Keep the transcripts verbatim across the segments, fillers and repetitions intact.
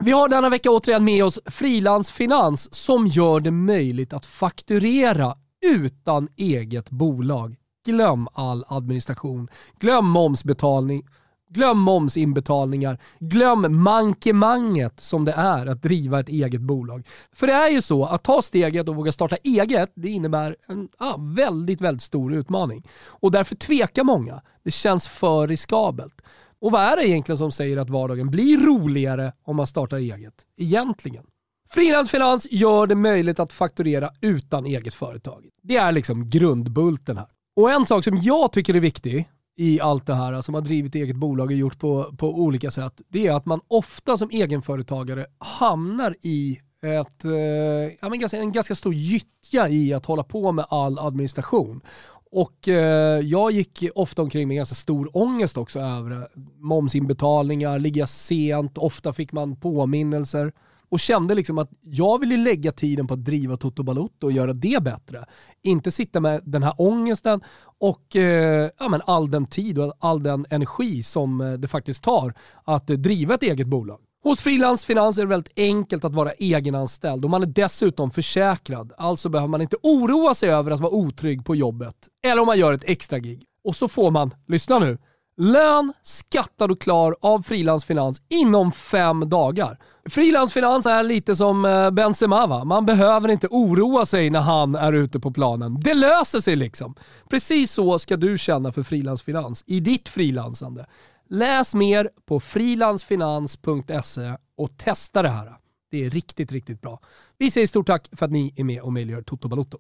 Vi har denna vecka återigen med oss Frilansfinans som gör det möjligt att fakturera utan eget bolag. Glöm all administration, glöm momsbetalning, glöm momsinbetalningar, glöm mankemanget som det är att driva ett eget bolag. För det är ju så att ta steget och våga starta eget, det innebär en ah, väldigt, väldigt stor utmaning. Och därför tvekar många. Det känns för riskabelt. Och vad är det egentligen som säger att vardagen blir roligare om man startar eget? Egentligen. Frilansfinans gör det möjligt att fakturera utan eget företag. Det är liksom grundbulten här. Och en sak som jag tycker är viktig i allt det här som har drivit eget bolag och gjort på, på olika sätt, det är att man ofta som egenföretagare hamnar i ett, eh, ja, men ganska, en ganska stor gyttja i att hålla på med all administration. Och eh, jag gick ofta omkring med ganska stor ångest också över momsinbetalningar, ligga sent, ofta fick man påminnelser. Och kände liksom att jag ville lägga tiden på att driva Toto Balotto och göra det bättre. Inte sitta med den här ångesten och eh, ja, men all den tid och all den energi som det faktiskt tar att driva ett eget bolag. Hos Frilansfinans är det väldigt enkelt att vara egenanställd och man är dessutom försäkrad. Alltså behöver man inte oroa sig över att vara otrygg på jobbet eller om man gör ett extra gig. Och så får man, lyssna nu, lön, skattad och klar av Frilansfinans inom fem dagar. Frilansfinans är lite som Benzema, va? Man behöver inte oroa sig när han är ute på planen. Det löser sig liksom. Precis så ska du känna för Frilansfinans i ditt frilansande. Läs mer på frilansfinans punkt se och testa det här. Det är riktigt, riktigt bra. Vi säger stort tack för att ni är med och möjliggör Toto Balotto.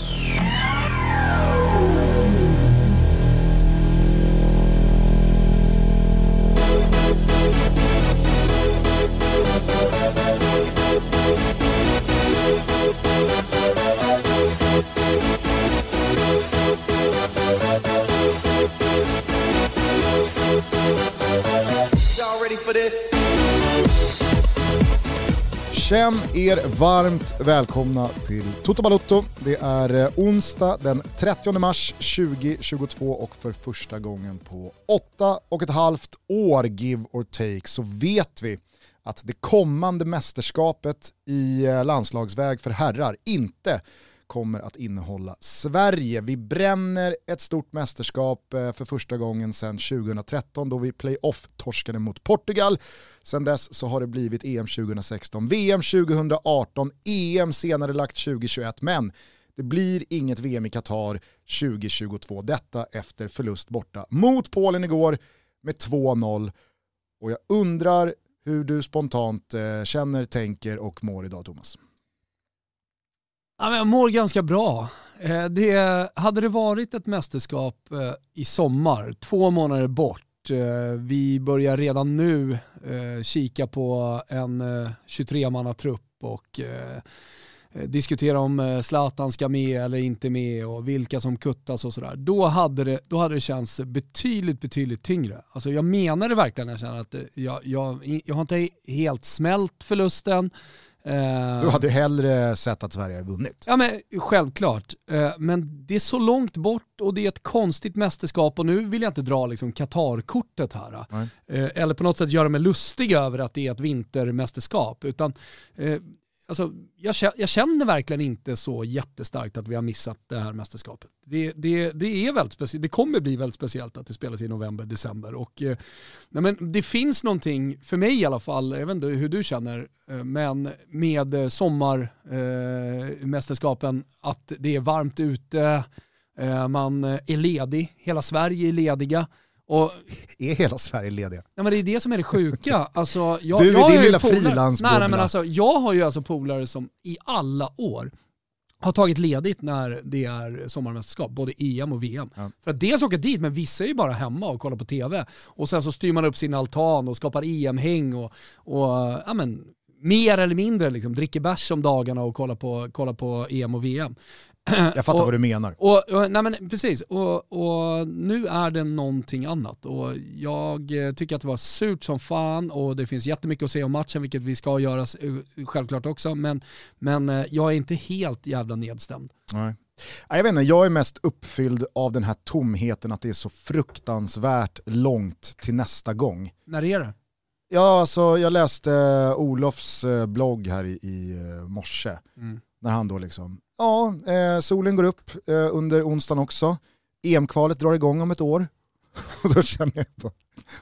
Känn er varmt välkomna till Toto Balotto. Det är onsdag den trettionde mars tjugohundratjugotvå och för första gången på åtta och ett halvt år, give or take, så vet vi att det kommande mästerskapet i landslagsväg för herrar inte kommer att innehålla Sverige. Vi bränner ett stort mästerskap för första gången sedan tjugohundratretton då vi playoff-torskade mot Portugal. Sedan dess så har det blivit E M tjugohundrasexton, V M tjugohundraarton, E M senare lagt tjugohundratjugoett, men det blir inget V M i Qatar tjugohundratjugotvå. Detta efter förlust borta mot Polen igår med två noll. Och jag undrar hur du spontant känner, tänker och mår idag, Thomas. Ja, men jag mår ganska bra. Det, hade det varit ett mästerskap i sommar, två månader bort, vi börjar redan nu kika på en tjugotre-manna-trupp och diskutera om Zlatan ska med eller inte med och vilka som kuttas och sådär. Då hade det, då hade det känts betydligt, betydligt tyngre. Alltså jag menar det verkligen, jag känner att jag, jag, jag har inte helt smält förlusten. Du hade hellre sett att Sverige har vunnit. Ja, men självklart. Men det är så långt bort och det är ett konstigt mästerskap och nu vill jag inte dra liksom Qatar-kortet här. Nej. Eller på något sätt göra mig lustig över att det är ett vintermästerskap. Utan alltså, jag, jag känner verkligen inte så jättestarkt att vi har missat det här mästerskapet. Det, det, det är väldigt speciellt. Det kommer bli väldigt speciellt att det spelas i november, december. Och, eh, nej men det finns någonting, för mig i alla fall, jag vet inte hur du känner, eh, men med sommarmästerskapen, eh, att det är varmt ute, eh, man är ledig, hela Sverige är lediga. Och, är hela Sverige lediga? Ja, men det är det som är det sjuka. Alltså, jag, du är jag din lilla polar, frilansbubbla. nej, men alltså, jag har ju alltså polare som i alla år har tagit ledigt när det är sommarmästerskap, både E M och V M. Ja. För att dels åka dit, men vissa är ju bara hemma och kollar på tv. Och sen så styr man upp sin altan och skapar E M-häng och, och ja, men, mer eller mindre liksom, dricker bärs om dagarna och kollar på, kollar på E M och V M. Jag fattar och, vad du menar. Och, och, nej men, precis. Och, och nu är det någonting annat. Och jag tycker att det var surt som fan och det finns jättemycket att säga om matchen, vilket vi ska göra självklart också. Men, men jag är inte helt jävla nedstämd. Nej. Jag vet inte, jag är mest uppfylld av den här tomheten att det är så fruktansvärt långt till nästa gång. När är det? Ja, alltså, jag läste uh, Olofs uh, blogg här i, i uh, morse. Mm. När han då liksom, ja, eh, solen går upp eh, under onsdagen också. E M-kvalet drar igång om ett år. Och då känner jag på...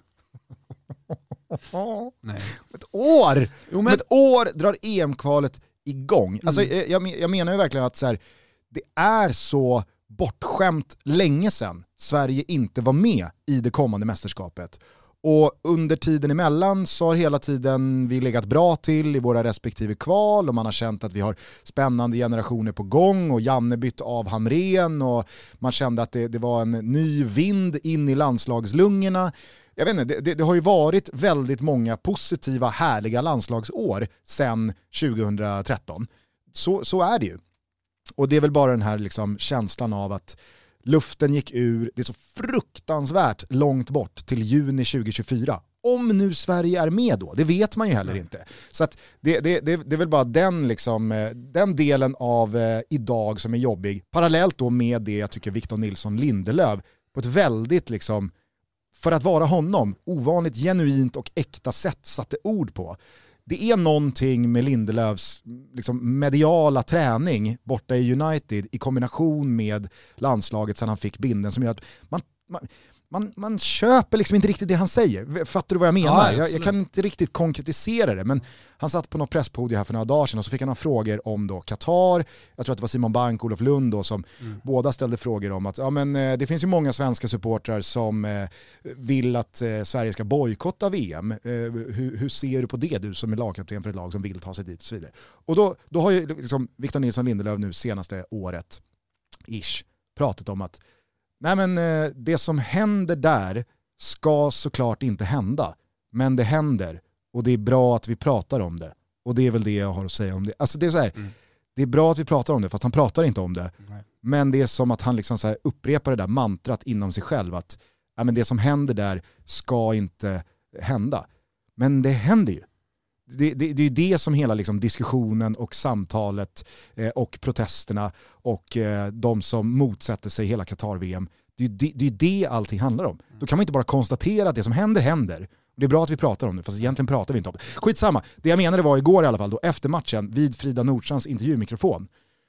Nej. Om ett år! Jo, men... Om ett år drar E M-kvalet igång. Mm. Alltså, jag, jag menar ju verkligen att så här, det är så bortskämt länge sedan Sverige inte var med i det kommande mästerskapet. Och under tiden emellan så har hela tiden vi legat bra till i våra respektive kval och man har känt att vi har spännande generationer på gång och Janne bytte av Hamrén och man kände att det, det var en ny vind in i landslagslungorna. Jag vet inte, det, det, det har ju varit väldigt många positiva, härliga landslagsår sedan tjugohundratretton. Så, så är det ju. Och det är väl bara den här liksom känslan av att luften gick ur, det är så fruktansvärt långt bort till juni tjugohundratjugofyra. Om nu Sverige är med då, det vet man ju heller inte. Så att det, det, det, det är väl bara den, liksom, den delen av eh, idag som är jobbig. Parallellt då med det jag tycker Victor Nilsson Lindelöf på ett väldigt, liksom, för att vara honom, ovanligt genuint och äkta sätt satte ord på. Det är någonting med Lindelöfs liksom, mediala träning borta i United i kombination med landslaget sedan han fick binden som gör att man, man, man, man köper liksom inte riktigt det han säger. Fattar du vad jag menar? Ja, jag, jag kan inte riktigt konkretisera det, men han satt på något presspodium här för några dagar sedan och så fick han några frågor om då Qatar. Jag tror att det var Simon Bank och Olof Lund då, som mm. båda ställde frågor om att ja, men, det finns ju många svenska supportrar som eh, vill att eh, Sverige ska bojkotta V M. Eh, hur, hur ser du på det, du som är lagkapten för ett lag som vill ta sig dit och så vidare. Och då, då har ju liksom Victor Nilsson Lindelöf nu senaste året ish pratat om att nej, men eh, det som händer där ska såklart inte hända, men det händer och det är bra att vi pratar om det. Och det är väl det jag har att säga om det. Alltså det är så här, mm. det är bra att vi pratar om det, fast han pratar inte om det. Nej. Men det är som att han liksom så här upprepar det där mantrat inom sig själv att ja, men det som händer där ska inte hända. Men det händer ju. Det, det, det är ju det som hela liksom diskussionen och samtalet eh, och protesterna och eh, de som motsätter sig hela Qatar-V M, det är ju det, det, är det allting handlar om. Mm. Då kan man inte bara konstatera att det som händer händer. Det är bra att vi pratar om det, fast egentligen pratar vi inte om det. Skitsamma, det jag menade var igår i alla fall, då, efter matchen vid Frida Nordstrands intervjumikrofon,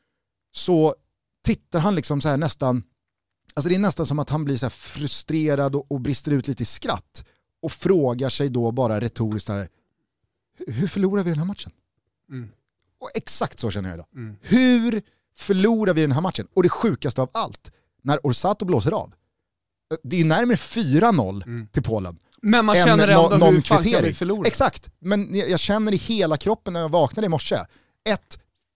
så tittar han liksom så här nästan, alltså det är nästan som att han blir så här frustrerad och, och brister ut lite i skratt och frågar sig då bara retoriskt här, hur förlorar vi den här matchen? Mm. Och exakt så känner jag idag. Mm. Hur förlorar vi den här matchen? Och det sjukaste av allt, när Orsato blåser av. Det är ju närmare fyra noll mm. till Polen. Men man känner ändå no- hur fan kan vi förlora? Exakt, men jag känner i hela kroppen när jag vaknade i morse. Ett,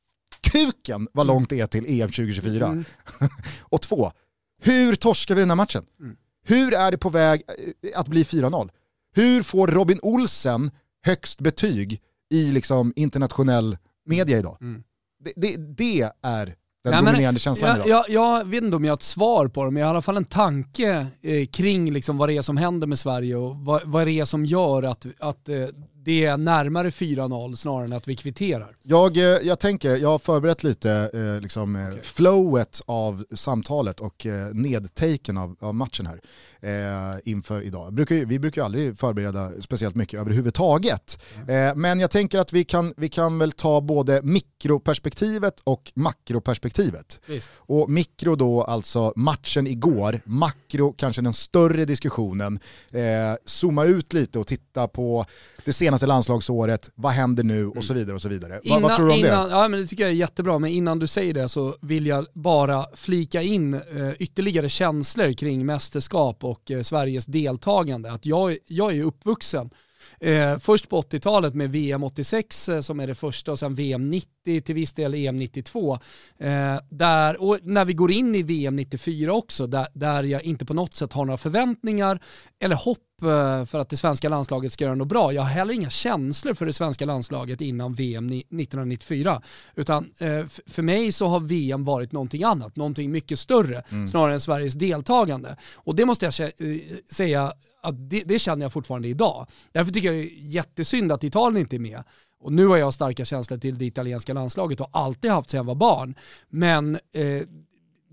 kuken vad långt det är till E M tjugohundratjugofyra. Mm. Och två, hur torskar vi den här matchen? Mm. Hur är det på väg att bli fyra noll? Hur får Robin Olsen högst betyg i liksom internationell media idag? Mm. Det, det, det är den Nej, dominerande men, känslan jag, idag. Jag, jag vet inte om jag har ett svar på det, men jag har i alla fall en tanke eh, kring liksom vad det är som händer med Sverige och vad, vad det är som gör att, att eh, det är närmare fyra noll snarare än att vi kvitterar. Jag, jag tänker, jag har förberett lite eh, liksom, okay. flowet av samtalet och eh, nedtaken av, av matchen här eh, inför idag. Brukar, vi brukar ju aldrig förbereda speciellt mycket överhuvudtaget. Mm. Eh, men jag tänker att vi kan, vi kan väl ta både mikroperspektivet och makroperspektivet. Visst. Och mikro då alltså matchen igår, makro kanske den större diskussionen. Eh, zooma ut lite och titta på det senaste landslagsåret, vad händer nu och så vidare och så vidare. Innan, vad, vad tror du om innan, det? Ja, men det tycker jag är jättebra, men innan du säger det så vill jag bara flika in eh, ytterligare känslor kring mästerskap och eh, Sveriges deltagande. Att jag, jag är uppvuxen Eh, först på åttiotalet med V M åttiosex eh, som är det första och sen V M nittio till viss del E M nittiotvå. Eh, där, och när vi går in i V M nittiofyra också där, där jag inte på något sätt har några förväntningar eller hopp eh, för att det svenska landslaget ska göra något bra. Jag har heller inga känslor för det svenska landslaget innan V M nittonhundranittiofyra. Utan eh, f- för mig så har V M varit någonting annat, någonting mycket större mm. snarare än Sveriges deltagande. Och det måste jag kä- säga att det, det känner jag fortfarande idag. Därför tycker jag det är jättesynd att Italien inte är med. Och nu har jag starka känslor till det italienska landslaget och alltid haft sedan jag var barn. Men eh,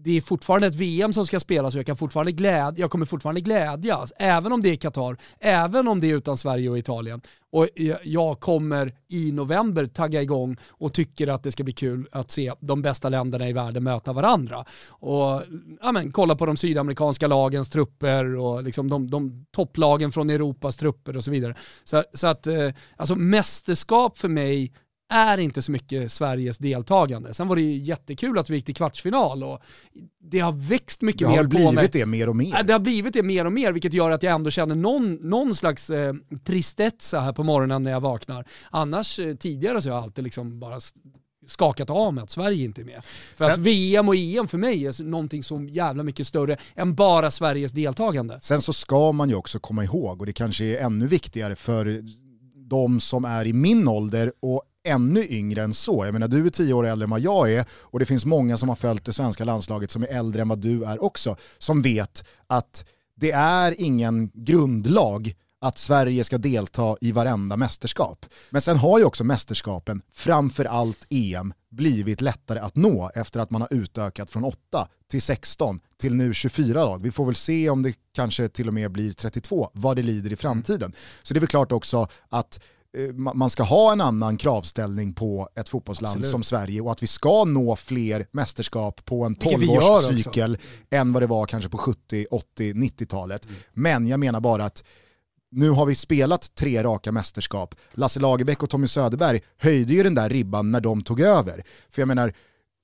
det är fortfarande ett V M som ska spelas och jag, kan fortfarande gläd- jag kommer fortfarande glädjas. Även om det är Qatar, även om det är utan Sverige och Italien. Och jag kommer i november tagga igång och tycker att det ska bli kul att se de bästa länderna i världen möta varandra. Och ja, men, kolla på de sydamerikanska lagens trupper och liksom de, de topplagen från Europas trupper och så vidare. Så, så att eh, alltså mästerskap för mig är inte så mycket Sveriges deltagande. Sen var det ju jättekul att vi gick till kvartsfinal och det har växt mycket mer på mig. Det har blivit det mer och mer. Det har blivit det mer och mer, vilket gör att jag ändå känner någon, någon slags eh, tristezza här på morgonen när jag vaknar. Annars eh, tidigare så har jag alltid liksom bara skakat av med att Sverige inte är med. För sen, att V M och E M för mig är någonting som jävla mycket större än bara Sveriges deltagande. Sen så ska man ju också komma ihåg, och det kanske är ännu viktigare för de som är i min ålder och ännu yngre än så. Jag menar, du är tio år äldre än vad jag är och det finns många som har följt det svenska landslaget som är äldre än vad du är också, som vet att det är ingen grundlag att Sverige ska delta i varenda mästerskap. Men sen har ju också mästerskapen, framför allt E M, blivit lättare att nå efter att man har utökat från åtta till sexton till nu tjugofyra lag. Vi får väl se om det kanske till och med blir trettiotvå, vad det lider i framtiden. Så det är väl klart också att man ska ha en annan kravställning på ett fotbollsland Absolut. Som Sverige och att vi ska nå fler mästerskap på en tolv-årscykel än vad det var kanske på sjuttio, åttio, nittiotalet. Mm. Men jag menar bara att nu har vi spelat tre raka mästerskap. Lasse Lagerbäck och Tommy Söderberg höjde ju den där ribban när de tog över. För jag menar,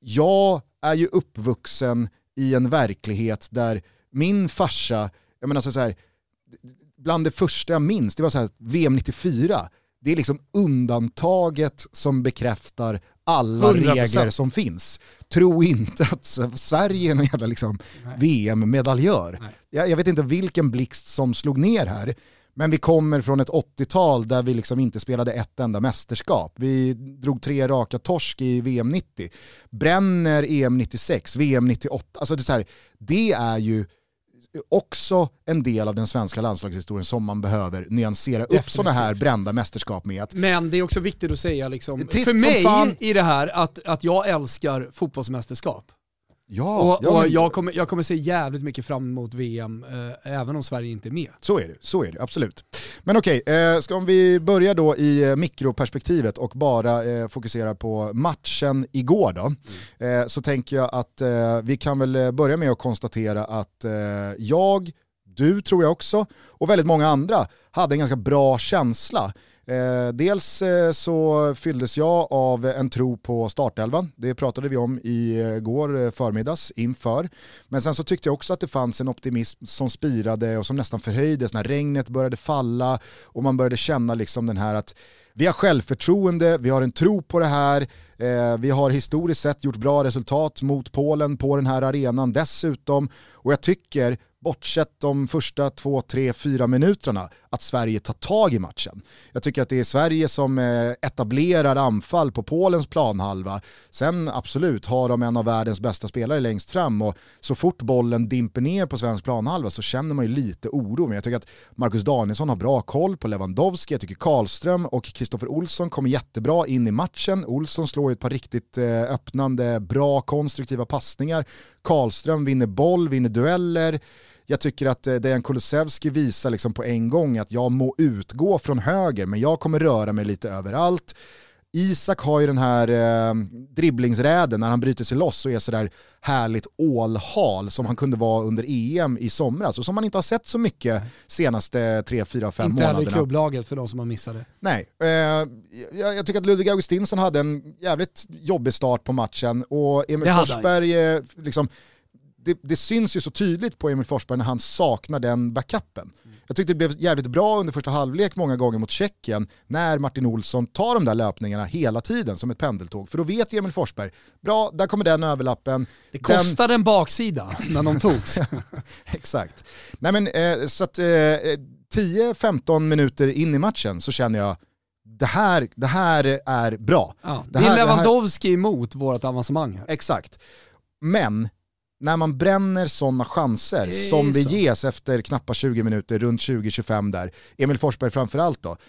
jag är ju uppvuxen i en verklighet där min farsa, jag menar så här, bland det första jag minns, det var så här V M nittiofyra. Det är liksom undantaget som bekräftar alla hundra procent regler som finns. Tro inte att Sverige är någon jävla liksom V M-medaljör. Jag, jag vet inte vilken blixt som slog ner här. Men vi kommer från ett åttiotal där vi liksom inte spelade ett enda mästerskap. Vi drog tre raka torsk i V M nittio. Bränner E M nittiosex, V M nittioåtta. Alltså det är så här, det är ju också en del av den svenska landslagshistorien som man behöver nyansera Definitivt. Upp sådana här brända mästerskap med. Att men det är också viktigt att säga liksom, för mig fan. I det här att, att jag älskar fotbollsmästerskap. Ja, och ja, och men jag, kommer, jag kommer se jävligt mycket fram emot V M eh, även om Sverige inte är med. Så är det, så är det, absolut. Men okej, eh, ska vi börja då i mikroperspektivet och bara eh, fokusera på matchen igår då. Mm. Eh, så tänker jag att eh, vi kan väl börja med att konstatera att eh, jag, du tror jag också, och väldigt många andra hade en ganska bra känsla. Eh, dels eh, så fylldes jag av en tro på startelvan. Det pratade vi om i eh, går eh, förmiddags inför. Men sen så tyckte jag också att det fanns en optimism som spirade och som nästan förhöjdes när regnet började falla och man började känna liksom den här att vi har självförtroende, vi har en tro på det här, eh, vi har historiskt sett gjort bra resultat mot Polen på den här arenan dessutom, och jag tycker bortsett de första två, tre, fyra minuterna att Sverige tar tag i matchen. Jag tycker att det är Sverige som etablerar anfall på Polens planhalva. Sen absolut har de en av världens bästa spelare längst fram och så fort bollen dimper ner på svensk planhalva så känner man ju lite oro. Men jag tycker att Marcus Danielsson har bra koll på Lewandowski. Jag tycker Karlström och Kristoffer Olsson kommer jättebra in i matchen. Olsson slår ett par riktigt öppnande, bra, konstruktiva passningar. Karlström vinner boll, vinner dueller. Jag tycker att Dejan Kulusevski visar liksom på en gång att jag må utgå från höger, men jag kommer röra mig lite överallt. Isak har ju den här eh, dribblingsräden när han bryter sig loss och är sådär härligt ålhal som han kunde vara under E M i somras och som man inte har sett så mycket senaste tre, fyra, fem inte månaderna. Inte heller i klubblaget för de som har missat det. Nej, eh, jag, jag tycker att Ludvig Augustinsson hade en jävligt jobbig start på matchen och Emil Forsberg eh, liksom Det, det syns ju så tydligt på Emil Forsberg när han saknar den backupen. Mm. Jag tyckte det blev jävligt bra under första halvlek många gånger mot Tjeckien när Martin Olsson tar de där löpningarna hela tiden som ett pendeltåg. För då vet Emil Forsberg, bra, där kommer den överlappen. Det kostade den... en baksida när de togs. Exakt. Nej men, eh, så att eh, tio femton minuter in i matchen så känner jag det här, det här är bra. Ja, det, det är här, Lewandowski det här... emot vårt avancemang här. Exakt. Men när man bränner sådana chanser som det ges efter knappa tjugo minuter, runt tjugo tjugofem där, Emil Forsberg framförallt då,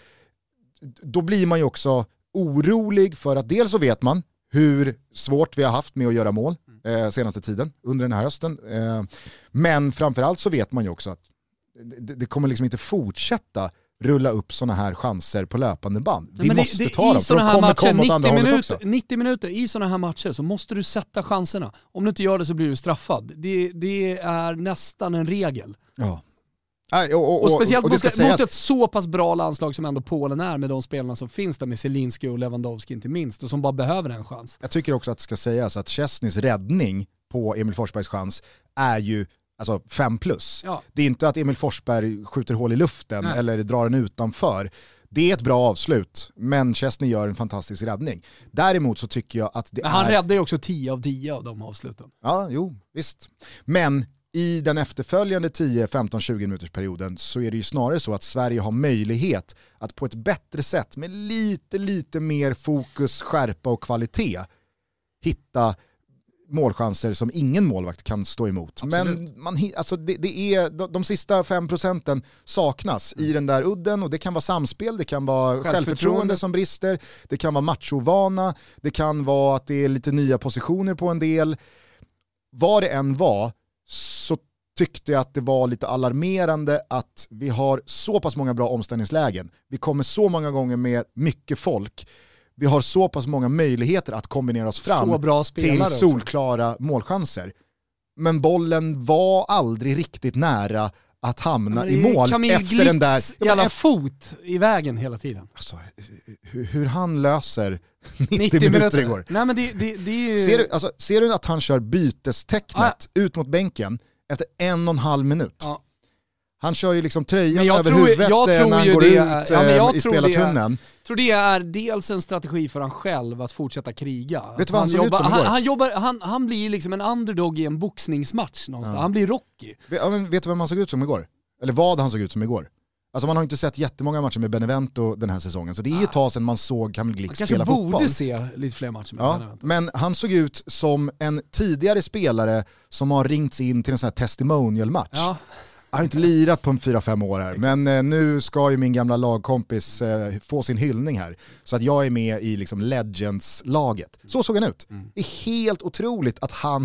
då blir man ju också orolig för att dels så vet man hur svårt vi har haft med att göra mål. eh, senaste tiden under den här hösten. Eh, men framförallt så vet man ju också att det, det kommer liksom inte fortsätta rulla upp såna här chanser på löpande band. Vi men måste det, det, ta dem, för de kommer matcher, komma åt andra nittio hållet minuter, också. nittio minuter i sådana här matcher så måste du sätta chanserna. Om du inte gör det så blir du straffad. Det, det är nästan en regel. Ja. Och, och, och, och speciellt och mot, sägas... mot ett så pass bra landslag som ändå Polen är, med de spelarna som finns där, med Zielinski och Lewandowski inte minst, och som bara behöver en chans. Jag tycker också att det ska sägas att Szczesnys räddning på Emil Forsbergs chans är ju alltså fem plus. Ja. Det är inte att Emil Forsberg skjuter hål i luften Nej. eller drar den utanför. Det är ett bra avslut, men Szczesny gör en fantastisk räddning. Däremot så tycker jag att det men han är... räddar ju också tio av tio av de avsluten. Ja, jo, visst. Men i den efterföljande tio, femton, tjugo minuters perioden så är det ju snarare så att Sverige har möjlighet att på ett bättre sätt, med lite, lite mer fokus, skärpa och kvalitet, hitta målchanser som ingen målvakt kan stå emot. Absolut. Men man, alltså det, det är, de, de sista fem procenten saknas mm. i den där udden, och det kan vara samspel, det kan vara självförtroende, självförtroende som brister, det kan vara machovana, det kan vara att det är lite nya positioner på en del. Vad det än var så tyckte jag att det var lite alarmerande att vi har så pass många bra omställningslägen. Vi kommer så många gånger med mycket folk. Vi har så pass många möjligheter att kombinera oss fram till solklara också. Målchanser. Men bollen var aldrig riktigt nära att hamna i mål Camille efter Glitz den där jävla fot i vägen hela tiden. Alltså, hur, hur han löser nittio, nittio minuter, minuter igår. Nej, men det, det, det är... ser, du, alltså, ser du att han kör bytestecknet ah. ut mot bänken efter en och en halv minut? Ja. Han kör ju liksom tröjan över tror, huvudet när han går ut är, ja, men jag i spelartunneln. Jag tror det är dels en strategi för han själv att fortsätta kriga. Vet du vad han, han såg jobbar, ut som igår? Han, han, jobbar, han, han blir liksom en underdog i en boxningsmatch någonstans. Ja. Han blir Rocky. Vet, men vet du vem han såg ut som igår? Eller vad han såg ut som igår? Alltså man har inte sett jättemånga matcher med Benevento den här säsongen, så det är ju ett tag sedan man såg Camille Glitz spela fotboll. Man kanske borde se lite fler matcher med ja, Benevento. Men han såg ut som en tidigare spelare som har ringts in till en sån här testimonial-match. Ja. Jag har inte lirat på en fyra fem år här, men eh, nu ska ju min gamla lagkompis eh, få sin hyllning här. Så att jag är med i liksom Legends-laget. Så såg han ut. Mm. Det är helt otroligt att han,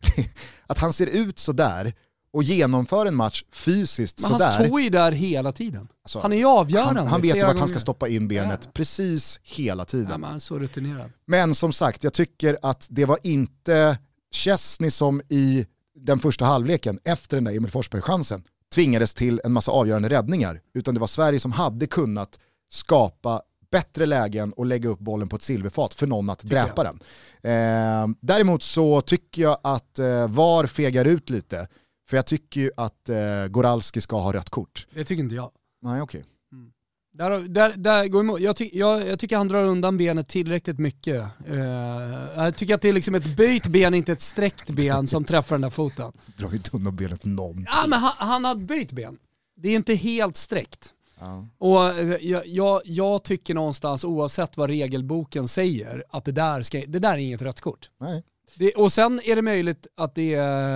att han ser ut så där och genomför en match fysiskt men så där. Han står ju där hela tiden. Alltså, han är ju avgörande. Han, han vet ju vart gånger. Han ska stoppa in benet ja. precis hela tiden. Ja, men, så rutinerad. Men som sagt, jag tycker att det var inte Szczesny som i den första halvleken efter den där Emil Forsberg-chansen tvingades till en massa avgörande räddningar, utan det var Sverige som hade kunnat skapa bättre lägen och lägga upp bollen på ett silverfat för någon att tycker dräpa jag. den. Eh, däremot så tycker jag att eh, V A R fegar ut lite, för jag tycker ju att eh, Goralski ska ha rött kort. Det tycker inte jag. Nej, okej. Okay. Mm. Där, där, där går emot. Jag, ty, jag, jag tycker han drar undan benet tillräckligt mycket. Uh, jag tycker att det är liksom ett böjt ben, inte ett sträckt ben som träffar den där foten. Drar inte undan benet någonting. Ja, men han, han har böjt ben. Det är inte helt sträckt. Ja. Och jag, jag, jag tycker någonstans, oavsett vad regelboken säger, att det där, ska, det där är inget rött kort. Nej. Det, och sen är det möjligt att det,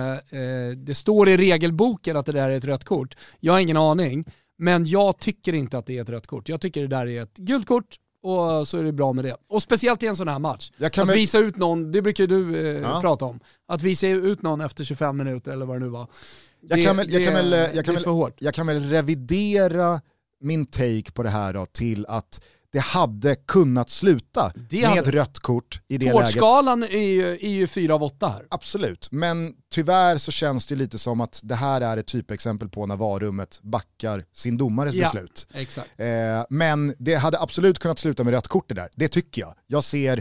eh, det står i regelboken att det där är ett rött kort. Jag har ingen aning. Men jag tycker inte att det är ett rött kort. Jag tycker det där är ett gult kort och så är det bra med det. Och speciellt i en sån här match. Att väl... visa ut någon, det brukar du eh, ja. prata om. Att visa ut någon efter tjugofem minuter eller vad det nu var. Jag det, kan väl, jag det, kan väl, jag kan det är för hårt. Jag kan väl revidera min take på det här då till att det hade kunnat sluta det med hade... rött kort i det läget. Tårtskalan är ju, är ju fyra av åtta här. Absolut, men tyvärr så känns det lite som att det här är ett typexempel på när varummet backar sin domares ja, beslut. Exakt. Eh, men det hade absolut kunnat sluta med rött kort det där. Det tycker jag. Jag ser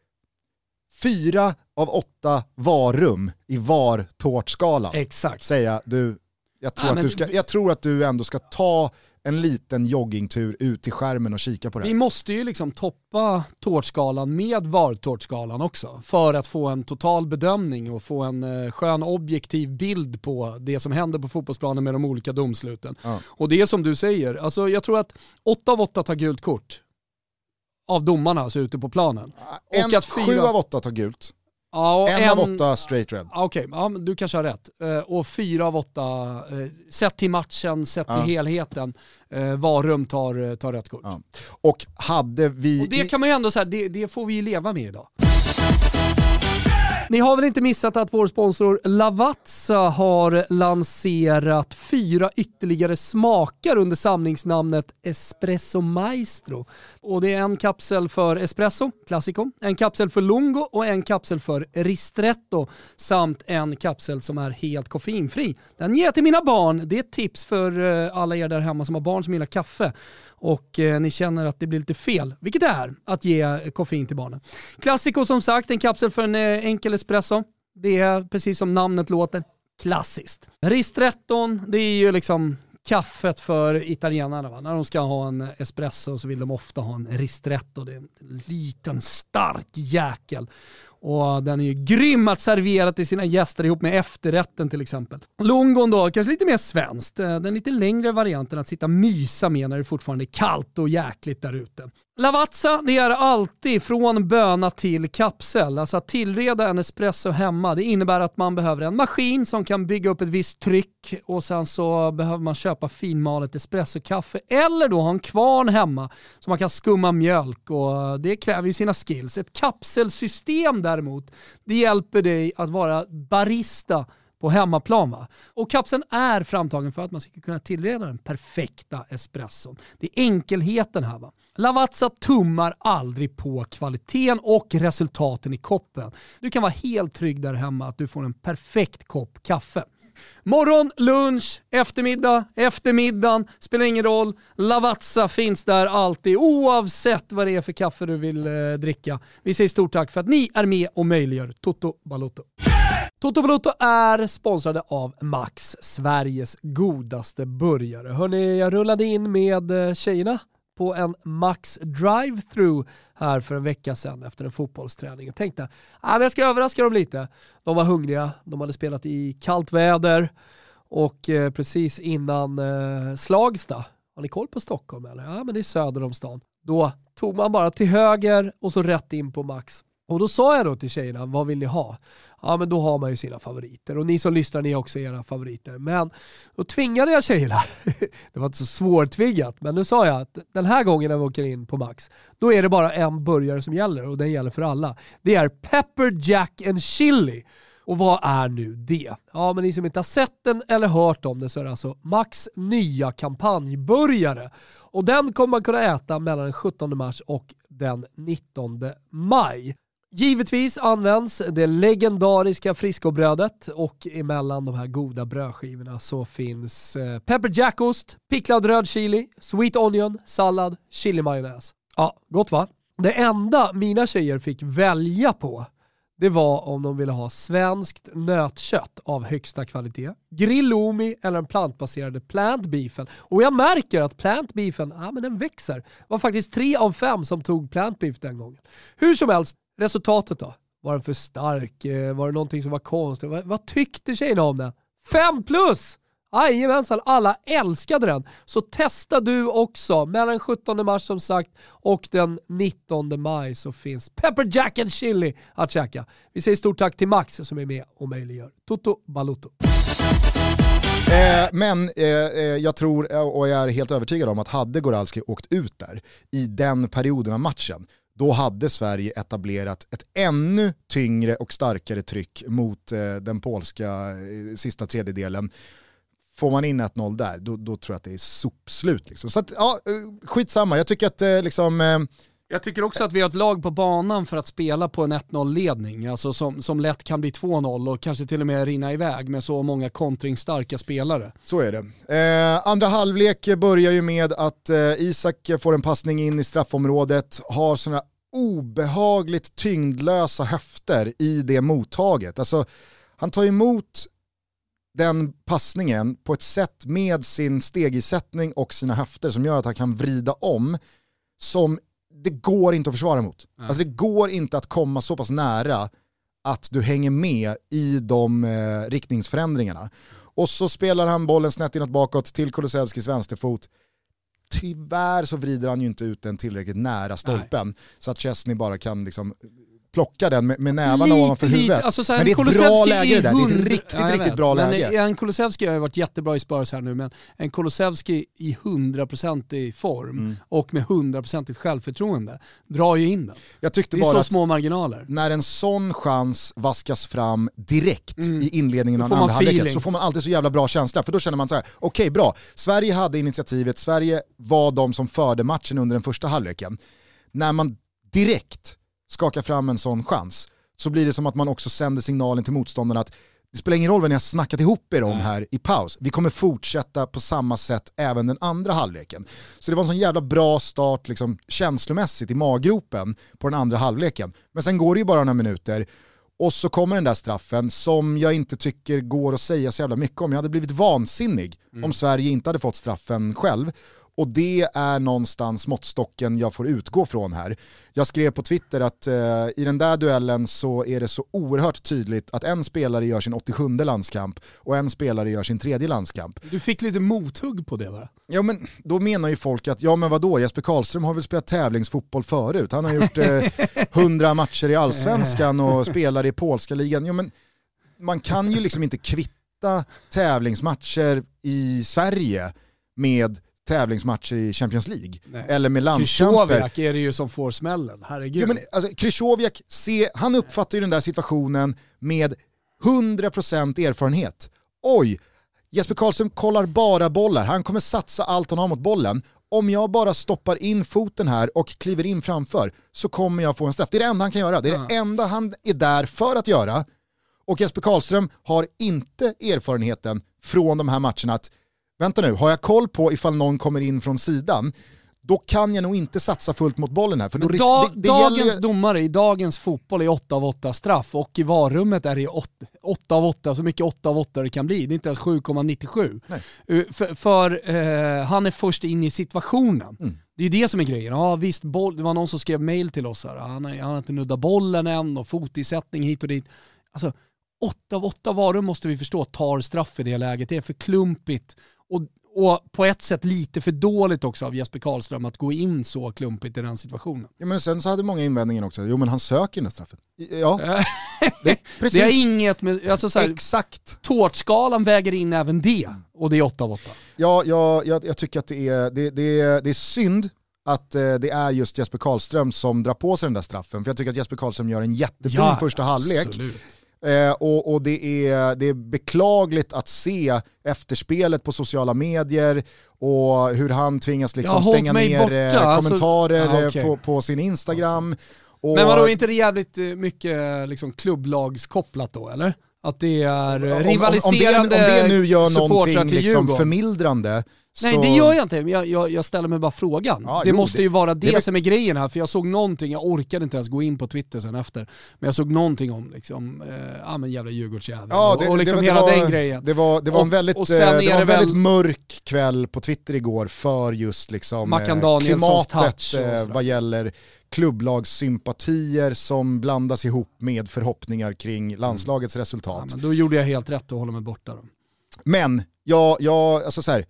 fyra av åtta varum i var-tårtskalan. Exakt. Säga, du, jag tror, ja, att men... du ska, jag tror att du ändå ska ta en liten joggingtur ut till skärmen och kika på det. Vi måste ju liksom toppa tårtskalan med var-tårtskalan också för att få en total bedömning och få en eh, skön objektiv bild på det som händer på fotbollsplanen med de olika domsluten. Ja. Och det är som du säger, alltså jag tror att åtta av åtta tar gult kort av domarna alltså ute på planen. En, och att fyra... Sju av åtta tar gult. Ja, och en, en av åtta straight red. Okej, okay, ja, du kanske har rätt. Uh, och fyra av åtta, uh, sett till matchen, sett ja. till helheten, uh, varum tar, tar rätt kort. Ja. Och hade vi... Och det kan man ju ändå säga, det, det får vi ju leva med idag. Ni har väl inte missat att vår sponsor Lavazza har lanserat fyra ytterligare smaker under samlingsnamnet Espresso Maestro. Och det är en kapsel för espresso, classico, en kapsel för lungo och en kapsel för ristretto samt en kapsel som är helt koffeinfri. Den ger jag till mina barn. Det är ett tips för alla er där hemma som har barn som gillar kaffe och eh, ni känner att det blir lite fel, vilket det är att ge koffein till barnen. Classico som sagt, en kapsel för en eh, enkel espresso. Det är precis som namnet låter, klassiskt. Ristretton, det är ju liksom kaffet för italienarna. Va? När de ska ha en espresso så vill de ofta ha en ristretto. Det är en liten stark jäkel. Och den är ju grym att servera till sina gäster ihop med efterrätten till exempel. Lungon då, kanske lite mer svenskt. Den lite längre varianten att sitta mysa med när det fortfarande är kallt och jäkligt där ute. Lavazza, det är alltid från böna till kapsel. Alltså att tillreda en espresso hemma, det innebär att man behöver en maskin som kan bygga upp ett visst tryck och sen så behöver man köpa finmalet espressokaffe eller då ha en kvarn hemma så man kan skumma mjölk och det kräver ju sina skills. Ett kapselsystem däremot, det hjälper dig att vara barista på hemmaplan. Va? Och kapseln är framtagen för att man ska kunna tillreda den perfekta espresson. Det är enkelheten här. Va? Lavazza tummar aldrig på kvaliteten och resultaten i koppen. Du kan vara helt trygg där hemma att du får en perfekt kopp kaffe. Morgon, lunch, eftermiddag, eftermiddagen, spelar ingen roll. Lavazza finns där alltid oavsett vad det är för kaffe du vill eh, dricka. Vi säger stort tack för att ni är med och möjliggör Toto Balotto. Toto Balotto är sponsrade av Max, Sveriges godaste burgare. Hörrni, jag rullade in med tjejerna på en Max drive-thru här för en vecka sedan efter en fotbollsträning. Jag tänkte att jag ska överraska dem lite. De var hungriga, de hade spelat i kallt väder och eh, precis innan eh, Slagsta. Har ni koll på Stockholm eller? Ja, men det är söder om stan. Då tog man bara till höger och så rätt in på Max. Och då sa jag då till tjejerna, vad vill ni ha? Ja, men då har man ju sina favoriter. Och ni som lyssnar, ni har också era favoriter. Men då tvingade jag tjejerna. Det var inte så svårtvingat. Men nu sa jag att den här gången när vi åker in på Max, då är det bara en burgare som gäller. Och den gäller för alla. Det är Pepper Jack and Chili. Och vad är nu det? Ja, men ni som inte har sett den eller hört om det så är det alltså Max nya kampanjburgare. Och den kommer man kunna äta mellan den sjuttonde mars och den nittonde maj. Givetvis används det legendariska friskobrödet och emellan de här goda brödskivorna så finns eh, pepper jackost, picklad röd chili, sweet onion, sallad, chili majonnäs. Ja, gott va? Det enda mina tjejer fick välja på, det var om de ville ha svenskt nötkött av högsta kvalitet, grillomi eller den plantbaserade plant beefen. Och jag märker att plant beefen, ja men den växer. Det var faktiskt tre av fem som tog plant beef den gången. Hur som helst, resultatet då? Var den för stark? Var det någonting som var konstigt? Vad, vad tyckte tjejerna om den? Fem plus! Jajamensan, alla älskade den. Så testa du också. Mellan den sjuttonde mars som sagt och den nittonde maj så finns Pepper Jack and Chili att käka. Vi säger stort tack till Max som är med och möjliggör Toto Balotto. Eh, men eh, jag tror och jag är helt övertygad om att hade Goralski åkt ut där i den perioden av matchen, då hade Sverige etablerat ett ännu tyngre och starkare tryck mot eh, den polska eh, sista tredjedelen. Får man in ett noll där, då, då tror jag att det är sopslut. Liksom. Så att, ja, skitsamma. Jag tycker att eh, liksom... Eh, Jag tycker också att vi har ett lag på banan för att spela på en ett noll-ledning. Alltså som, som lätt kan bli två noll och kanske till och med rinna iväg med så många kontringsstarka spelare. Så är det. Eh, andra halvlek börjar ju med att eh, Isak får en passning in i straffområdet. Har sådana obehagligt tyngdlösa höfter i det mottaget. Alltså, han tar emot den passningen på ett sätt med sin stegisättning och sina höfter som gör att han kan vrida om som det går inte att försvara mot. Mm. Alltså det går inte att komma så pass nära att du hänger med i de eh, riktningsförändringarna. Och så spelar han bollen snett inåt bakåt till Kulusevskis vänsterfot. Tyvärr så vrider han ju inte ut den tillräckligt nära stolpen. Nej. Så att Chesney bara kan liksom plocka den med, med nävarna ovanför huvudet. Alltså så här, men det är ett bra läge det där. Det är ett riktigt, ja, riktigt bra men läge. En Kulusevski har ju varit jättebra i Spurs här nu, men en Kulusevski i hundra procent i form mm. och med hundra procent i självförtroende drar ju in den. Jag tyckte det är bara så att små marginaler. När en sån chans vaskas fram direkt mm. i inledningen av den andra halvleken så får man alltid så jävla bra känsla. För då känner man så här: okej okay, bra, Sverige hade initiativet, Sverige var de som förde matchen under den första halvleken. När man direkt skakar fram en sån chans så blir det som att man också sänder signalen till motståndarna att det spelar ingen roll vad ni har snackat ihop er om här i paus. Vi kommer fortsätta på samma sätt även den andra halvleken. Så det var en sån jävla bra start liksom, känslomässigt i maggropen på den andra halvleken. Men sen går det ju bara några minuter och så kommer den där straffen som jag inte tycker går att säga så jävla mycket om. Jag hade blivit vansinnig mm. om Sverige inte hade fått straffen själv. Och det är någonstans måttstocken jag får utgå från här. Jag skrev på Twitter att eh, i den där duellen så är det så oerhört tydligt att en spelare gör sin åttiosjunde landskamp och en spelare gör sin tredje landskamp. Du fick lite mothugg på det, va? Ja, men då menar ju folk att ja men vadå, Jesper Karlström har väl spelat tävlingsfotboll förut. Han har gjort hundra eh, matcher i Allsvenskan och spelar i polska ligan. Ja, men man kan ju liksom inte kvitta tävlingsmatcher i Sverige med tävlingsmatcher i Champions League. Nej. Eller med landskamper. Krychowiak är det ju som får smällen, herregud. Ja, men, alltså, Krychowiak, se, han uppfattar ju den där situationen med hundra procent erfarenhet. Oj, Jesper Karlström kollar bara bollar. Han kommer satsa allt han har mot bollen. Om jag bara stoppar in foten här och kliver in framför så kommer jag få en straff. Det är det enda han kan göra. Det är ja. det enda han är där för att göra. Och Jesper Karlström har inte erfarenheten från de här matcherna att vänta nu, har jag koll på ifall någon kommer in från sidan, då kan jag nog inte satsa fullt mot bollen här. För då ris- da- det, det dagens gäller... domare i dagens fotboll är åtta av åtta straff och i varummet är det åtta av åtta, så mycket åtta av åtta det kan bli. Det är inte ens sju komma nittiosju. Uh, för för uh, han är först in i situationen. Mm. Det är det som är grejen. Ja, visst, boll, det var någon som skrev mail till oss här. Han, han har inte nuddat bollen än och fotisättning hit och dit. Alltså, åtta av åtta varum måste vi förstå tar straff i det läget. Det är för klumpigt. Och, och på ett sätt lite för dåligt också av Jesper Karlström att gå in så klumpigt i den situationen. Ja, men sen så hade många invändningar också. Jo, men han söker den här straffen. Ja, det, precis. Det är inget med... Alltså så här, exakt. Tårtskalan väger in även det. Och det är åtta av åtta. Ja, jag, jag, jag tycker att det är, det, det, det är synd att eh, det är just Jesper Karlström som drar på sig den där straffen. För jag tycker att Jesper Karlström gör en jättefin ja, första halvlek. Absolut. Eh, och och det, är, det är beklagligt att se efterspelet på sociala medier och hur han tvingas liksom stänga ner borta. kommentarer alltså, ja, okay. på, på sin Instagram. Och... Men vadå, är inte det jävligt mycket liksom, klubblagskopplat då, eller? Att det är rivaliserande om, om, det, om det nu gör någonting liksom förmildrande. Nej, så... det gör jag inte. Jag, jag, jag ställer mig bara frågan. Ja, det jo, måste det, ju vara det, det som är grejen här. För jag såg någonting, jag orkade inte ens gå in på Twitter sen efter. Men jag såg någonting om liksom, eh, ah, men jävla Djurgårdsjävel. Ja, det, och liksom det, hela det var, den grejen. Det var, det var och, en väldigt, det var en väldigt väl... mörk kväll på Twitter igår för just liksom, eh, klimatet eh, vad gäller klubblagssympatier som blandas ihop med förhoppningar kring landslagets mm. resultat. Ja, men då gjorde jag helt rätt att hålla mig borta då. Men, jag, jag, alltså så här,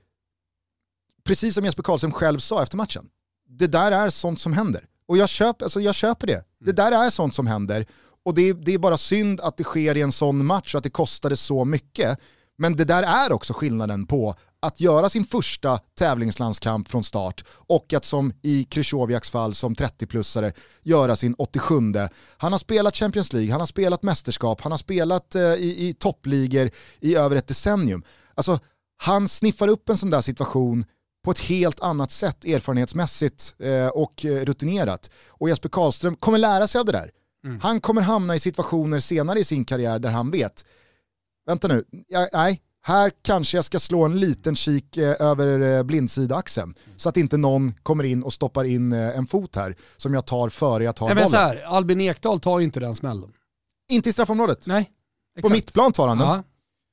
precis som Jesper Karlström själv sa efter matchen, det där är sånt som händer. Och jag köper, alltså jag köper det. Det där är sånt som händer. Och det är, det är bara synd att det sker i en sån match och att det kostade så mycket. Men det där är också skillnaden på att göra sin första tävlingslandskamp från start och att som i Krychowiaks fall som trettio-plussare göra sin åttiosjunde. Han har spelat Champions League, han har spelat mästerskap, han har spelat eh, i, i toppligor i över ett decennium. Alltså, han sniffar upp en sån där situation på ett helt annat sätt erfarenhetsmässigt eh, och rutinerat. Och Jesper Karlström kommer lära sig av det där. Mm. Han kommer hamna i situationer senare i sin karriär där han vet, vänta nu, jag, nej, här kanske jag ska slå en liten kik eh, över eh, blindsidaxeln mm. så att inte någon kommer in och stoppar in eh, en fot här som jag tar före jag tar nej, bollen. Men så här, Albin Ekdal tar ju inte den smällen. Inte i straffområdet. Nej, exakt. På mittplan tar han den. Ja.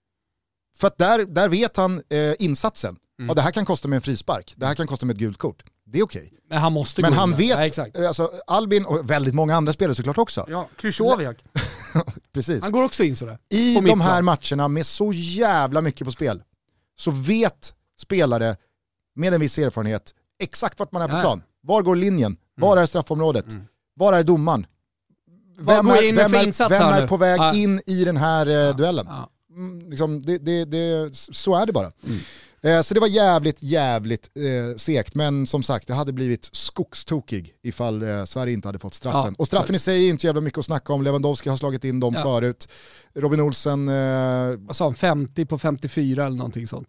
För att där, där vet han eh, insatsen. Mm. Ja, det här kan kosta med en frispark. Det här kan kosta med ett gult kort. Det är okej. Okay. Men han måste Men gå han in vet, ja, exakt. Alltså, Albin och väldigt många andra spelare såklart också. Ja, Krychowiak. Precis. Han går också in sådär. I de här matcherna med så jävla mycket på spel så vet spelare med en viss erfarenhet exakt vart man är på ja. plan. Var går linjen? Var mm. är straffområdet? Mm. Var är domaren? vem går är, in med vem för är, insats vem här är nu? på väg Ja. in i den här eh, Ja. duellen? Ja. Mm, liksom, det, det, det, så är det bara. Mm. Eh, så det var jävligt, jävligt eh, segt. Men som sagt, det hade blivit skogstokig ifall eh, Sverige inte hade fått straffen. Ja. Och straffen i sig är inte jävla mycket att snacka om. Lewandowski har slagit in dem Ja. förut. Robin Olsen, eh, Vad sa han, femtio på femtiofyra eller någonting sånt.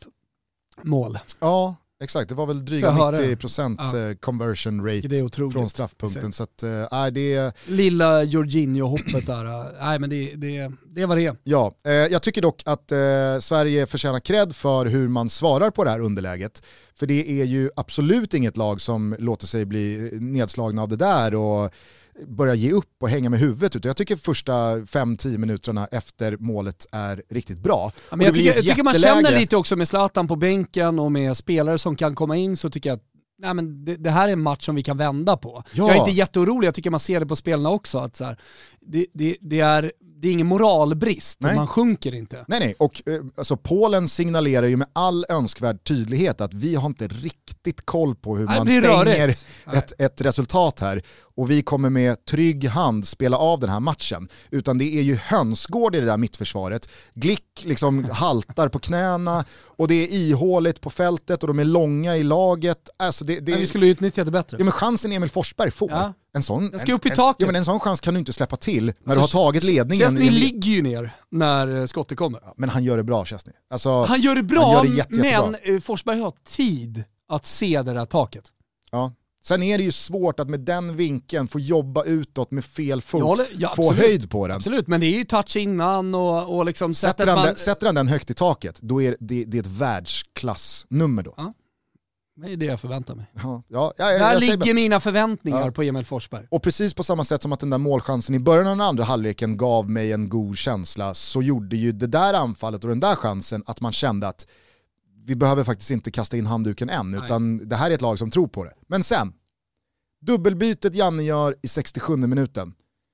Mål. ja exakt, det var väl dryga Får jag höra nittio det? procent Ja. eh, conversion rate Det är otroligt. från straffpunkten. Så att, eh, det är... Lilla Jorginho-hoppet där. äh, Nej men det, det, det var det. Ja, eh, jag tycker dock att eh, Sverige förtjänar cred för hur man svarar på det här underläget. För det är ju absolut inget lag som låter sig bli nedslagna av det där och börja ge upp och hänga med huvudet. Utan jag tycker första fem till tio minuterna efter målet är riktigt bra. Ja, men jag, blir tycker, ett jag tycker man jätteläge. känner lite också med Zlatan på bänken och med spelare som kan komma in, så tycker jag att nej, men det, det här är en match som vi kan vända på. Ja. Jag är inte jätteorolig, jag tycker man ser det på spelarna också. Att så här, det, det, det, är, det är ingen moralbrist, Nej. man sjunker inte. Nej, nej. Och eh, alltså, Polen signalerar ju med all önskvärd tydlighet att vi har inte riktigt koll på hur Nej, det man blir stänger rörigt. ett, ett resultat här. Och vi kommer med trygg hand spela av den här matchen. Utan det är ju hönsgård i det där mittförsvaret. Glick liksom haltar på knäna och det är ihåligt på fältet och de är långa i laget. Alltså det, det... Men vi skulle utnyttja det bättre. Ja, men chansen Emil Forsberg får. Ja. En sån, Den ska en, upp i en, taket. ja, men en sån chans kan du inte släppa till när Alltså, du har tagit ledningen. Chesney i en- ligger ju ner när skottet kommer. Men han gör det bra, Chesney. Alltså, Han gör det bra, han gör det jätte, jättebra. men eh, Forsberg har tid att se det där taket. Ja. Sen är det ju svårt att med den vinkeln få jobba utåt med fel fot, Jag håller- ja, få absolut. höjd på den. Absolut, men det är ju touch innan och, och liksom Sätter sättet han, man... den, sätter han den högt i taket, då är det, det är ett världsklassnummer då. Ja. Det är det jag förväntar mig. Ja, ja, ja, jag, Där jag säger ligger bara- mina förväntningar Ja. på Emil Forsberg. Och precis på samma sätt som att den där målchansen i början av den andra halvleken gav mig en god känsla, så gjorde ju det där anfallet och den där chansen att man kände att vi behöver faktiskt inte kasta in handduken än, Nej. utan det här är ett lag som tror på det. Men sen, dubbelbytet Janne gör i sextiosjunde minuten.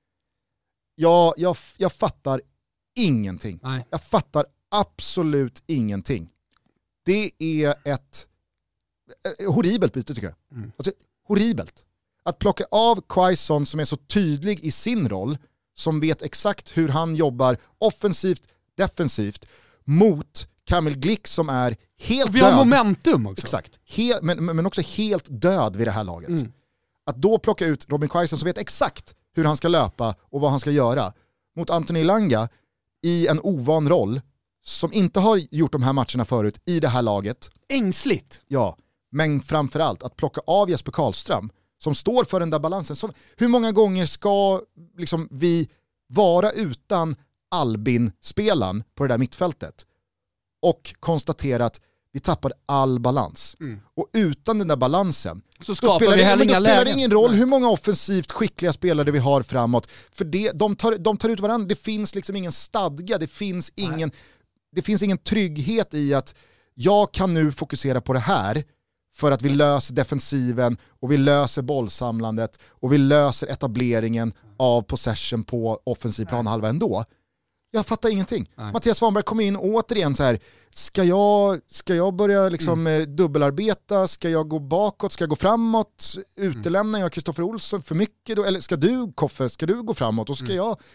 Ja, jag, jag fattar ingenting. Nej. Jag fattar absolut ingenting. Det är ett eh, horribelt byte tycker jag. Mm. Alltså, horribelt. Att plocka av Quaison som är så tydlig i sin roll, som vet exakt hur han jobbar offensivt, defensivt, mot Kamil Glick som är helt Och vi död. har momentum också. Exakt. He- men, men också helt död vid det här laget. Mm. Att då plocka ut Robin Quaison som vet exakt hur han ska löpa och vad han ska göra mot Anthony Elanga i en ovan roll som inte har gjort de här matcherna förut i det här laget. Ängsligt. Ja, men framförallt att plocka av Jesper Karlström som står för den där balansen. Som, hur många gånger ska liksom, vi vara utan Albin-spelaren på det där mittfältet och konstatera att vi tappade all balans. Mm. Och utan den där balansen Så då skapar spelar, vi det, heller men då inga spelar det lägen. ingen roll Nej. hur många offensivt skickliga spelare vi har framåt. För det, de, tar, de tar ut varandra. Det finns liksom ingen stadga, det finns ingen, det finns ingen trygghet i att jag kan nu fokusera på det här för att vi löser defensiven och vi löser bollsamlandet och vi löser etableringen av possession på offensiv planhalva ändå. Jag fattar ingenting. Nej. Mattias Svanberg kom in återigen så här. Ska jag, ska jag börja liksom mm. dubbelarbeta? Ska jag gå bakåt? Ska jag gå framåt? Utelämnar jag Kristoffer Olsson för mycket då? Eller ska du, Koffe, ska du gå framåt? Och ska Mm. jag...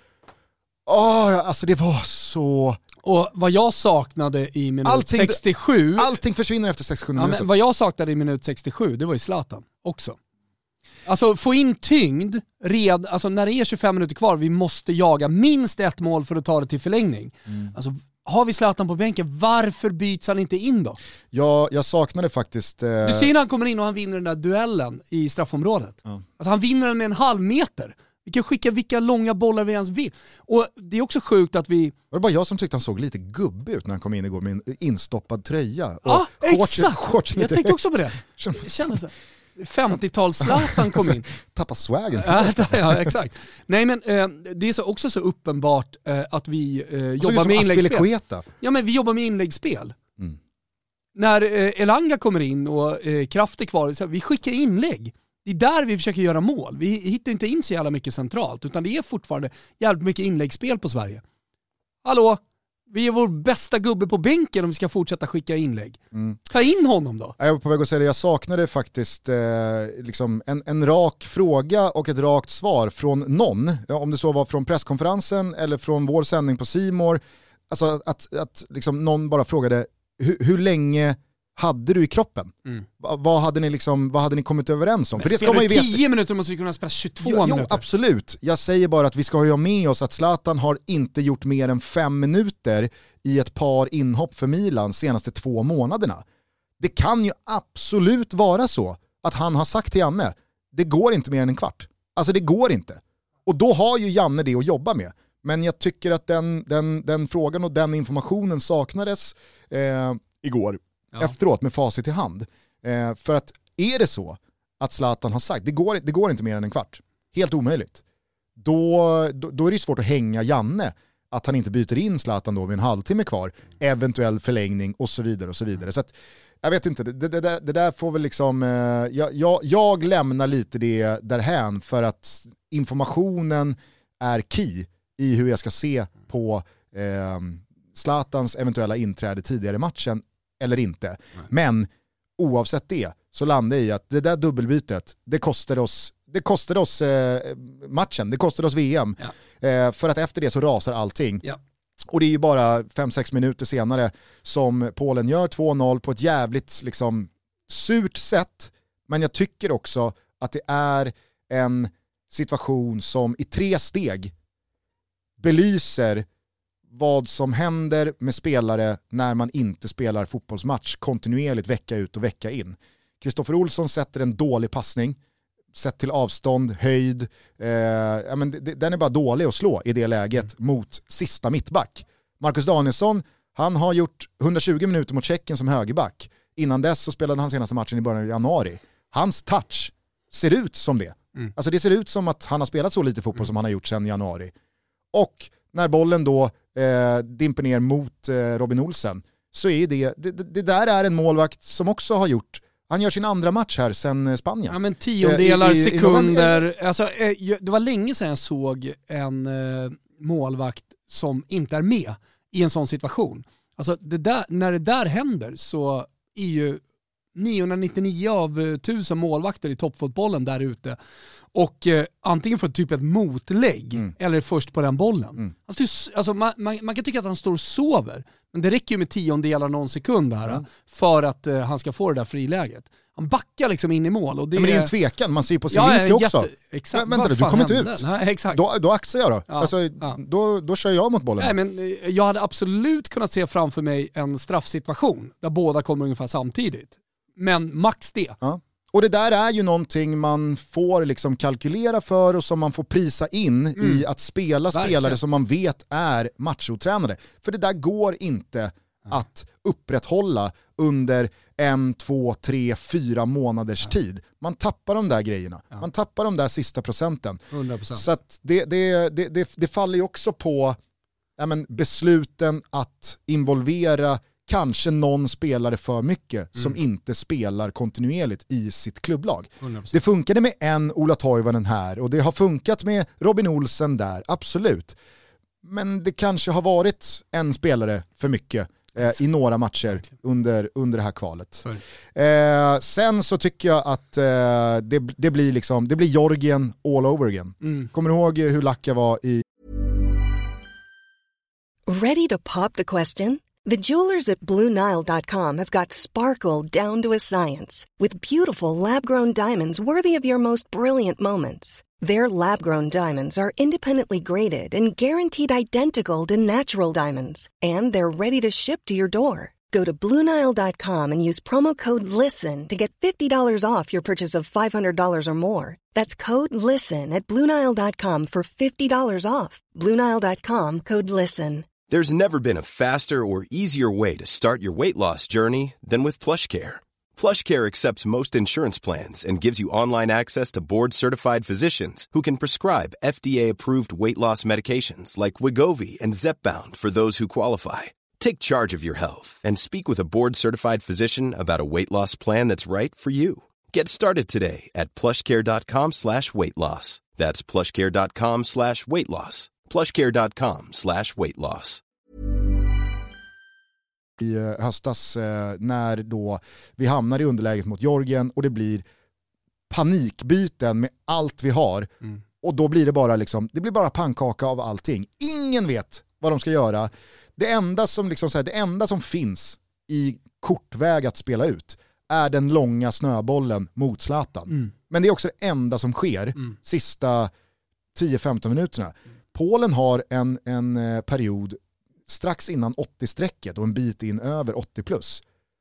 Oh, alltså det var så... Och vad jag saknade i minut Allting- sextiosju, Allting försvinner efter sextiosju ja, minuter. men vad jag saknade i minut sextiosju, det var ju Zlatan också. Alltså få in tyngd, red, alltså när det är tjugofem minuter kvar, vi måste jaga minst ett mål för att ta det till förlängning. Mm. Alltså har vi Zlatan på bänken, varför byts han inte in då? Jag, jag saknade faktiskt... Eh... Du ser när han kommer in och han vinner den där duellen i straffområdet. Ja. Alltså han vinner den med en halv meter. Vi kan skicka vilka långa bollar vi ens vill. Och det är också sjukt att vi... Var det bara jag som tyckte han såg lite gubbig ut när han kom in igår med en instoppad tröja? Och Ja, shortsen- exakt! shortsen Jag lite tänkte högt. också på det. Det kändes så. femtio-tals-Zlatan kom in. Tappa swagen. Ja, ja, exakt. Nej men eh, det är så också så uppenbart eh, att vi eh, Såg ut jobbar som med inläggsspel. Aspilicueta. Ja men vi jobbar med inläggsspel. Mm. När eh, Elanga kommer in och eh, Kraft är kvar, så vi skickar inlägg. Det är där vi försöker göra mål. Vi hittar inte in så jävla mycket centralt, utan det är fortfarande jävligt mycket inläggsspel på Sverige. Hallå? Vi är vår bästa gubbe på bänken om vi ska fortsätta skicka inlägg. Mm. Ta in honom då. Jag var på väg att säga det, jag saknade faktiskt eh, liksom en, en rak fråga och ett rakt svar från någon. Ja, om det så var från presskonferensen eller från vår sändning på C More. Alltså att, att, att liksom någon bara frågade hur, hur länge hade du i kroppen? Mm. Va, vad, hade ni liksom, vad hade ni kommit överens om? Men för det ska man ju veta. tio minuter måste vi kunna spela tjugotvå jo, minuter. Jo, absolut. Jag säger bara att vi ska ha med oss att Zlatan har inte gjort mer än fem minuter i ett par inhopp för Milan senaste två månaderna. Det kan ju absolut vara så att han har sagt till Janne, det går inte mer än en kvart. Alltså det går inte. Och då har ju Janne det att jobba med. Men jag tycker att den, den, den frågan och den informationen saknades eh, igår. Ja. Efteråt med facit i hand. Eh, för att är det så att Zlatan har sagt det går, det går inte mer än en kvart, helt omöjligt, då, då, då är det svårt att hänga Janne att han inte byter in Zlatan då med en halvtimme kvar, eventuell förlängning och så vidare och så vidare. Så att, jag vet inte, det, det, det, det där får väl liksom eh, jag, jag, jag lämnar lite det därhän för att informationen är key i hur jag ska se på eh, Zlatans eventuella inträde tidigare i matchen eller inte. Nej. Men oavsett det så landar i att det där dubbelbytet, det kostade oss, det kostade oss eh, matchen, det kostade oss V M. Ja. Eh, för att efter det så rasar allting. Ja. Och det är ju bara fem sex minuter senare som Polen gör två noll på ett jävligt liksom surt sätt. Men jag tycker också att det är en situation som i tre steg belyser vad som händer med spelare när man inte spelar fotbollsmatch kontinuerligt vecka ut och vecka in. Kristoffer Olsson sätter en dålig passning, sett till avstånd, höjd. Eh, ja, men det, den är bara dålig att slå i det läget mm. mot sista mittback. Marcus Danielsson, han har gjort hundratjugo minuter mot Tjeckien som högerback. Innan dess så spelade han senaste matchen i början av januari. Hans touch ser ut som det. Mm. Alltså det ser ut som att han har spelat så lite fotboll mm. som han har gjort sedan januari. Och när bollen då eh, dimper ner mot eh, Robin Olsen så är det, det, det där är en målvakt som också har gjort, han gör sin andra match här sedan Spanien. Ja men tiondelar, eh, i, i, sekunder, i, alltså, eh, det var länge sedan jag såg en eh, målvakt som inte är med i en sån situation. Alltså det där, när det där händer så är ju niohundranittionio av tusen målvakter i toppfotbollen där ute och eh, antingen får typ ett motlägg mm. eller först på den bollen. Mm. Alltså, alltså, man, man, man kan tycka att han står och sover, men det räcker ju med tiondelar någon sekund här mm. för att eh, han ska få det där friläget. Han backar liksom in i mål. Och det, ja, men det är en tvekan, man ser på Zielinski ja, också. Jätte, exakt. Men, vänta, du kommer inte ut. Nej, exakt. Då, då axar jag då. Ja, alltså, ja. då. Då kör jag mot bollen. Nej, men jag hade absolut kunnat se framför mig en straffsituation där båda kommer ungefär samtidigt. Men max det. Ja. Och det där är ju någonting man får liksom kalkylera för och som man får prisa in mm. i att spela spelare Verkligen. Som man vet är machotränade. För det där går inte mm. att upprätthålla under en, två, tre, fyra månaders ja. Tid. Man tappar de där grejerna. Ja. Man tappar de där sista procenten. hundra procent. Så att det, det, det, det, det faller ju också på ja, men besluten att involvera kanske någon spelare för mycket mm. som inte spelar kontinuerligt i sitt klubblag. hundra procent. Det funkade med en Ola Toivonen här och det har funkat med Robin Olsen där, absolut. Men det kanske har varit en spelare för mycket eh, i några matcher under, under det här kvalet. Eh, sen så tycker jag att eh, det, det blir liksom, det blir Georgien all over again. Mm. Kommer du ihåg hur lack jag var i... Ready to pop the question? The jewelers at Blue Nile dot com have got sparkle down to a science with beautiful lab-grown diamonds worthy of your most brilliant moments. Their lab-grown diamonds are independently graded and guaranteed identical to natural diamonds, and they're ready to ship to your door. Go to Blue Nile dot com and use promo code LISTEN to get fifty dollars off your purchase of five hundred dollars or more. That's code LISTEN at Blue Nile dot com for fifty dollars off. Blue Nile dot com, code LISTEN. There's never been a faster or easier way to start your weight loss journey than with PlushCare. PlushCare accepts most insurance plans and gives you online access to board-certified physicians who can prescribe F D A-approved weight loss medications like Wegovy and Zepbound for those who qualify. Take charge of your health and speak with a board-certified physician about a weight loss plan that's right for you. Get started today at plushcare.com slash weight loss. That's plushcare.com slash weight loss. plushcare.com slash weight loss. i höstas eh, när då vi hamnar i underläget mot Georgien och det blir panikbyten med allt vi har. Mm. Och då blir det bara liksom, det blir bara pannkaka av allting. Ingen vet vad de ska göra. Det enda som liksom så här, det enda som finns i kortväg att spela ut är den långa snöbollen mot Zlatan. Mm. Men det är också det enda som sker mm. sista tio femton minuterna. Mm. Polen har en, en period strax innan åttio-strecket och en bit in över åttio plus.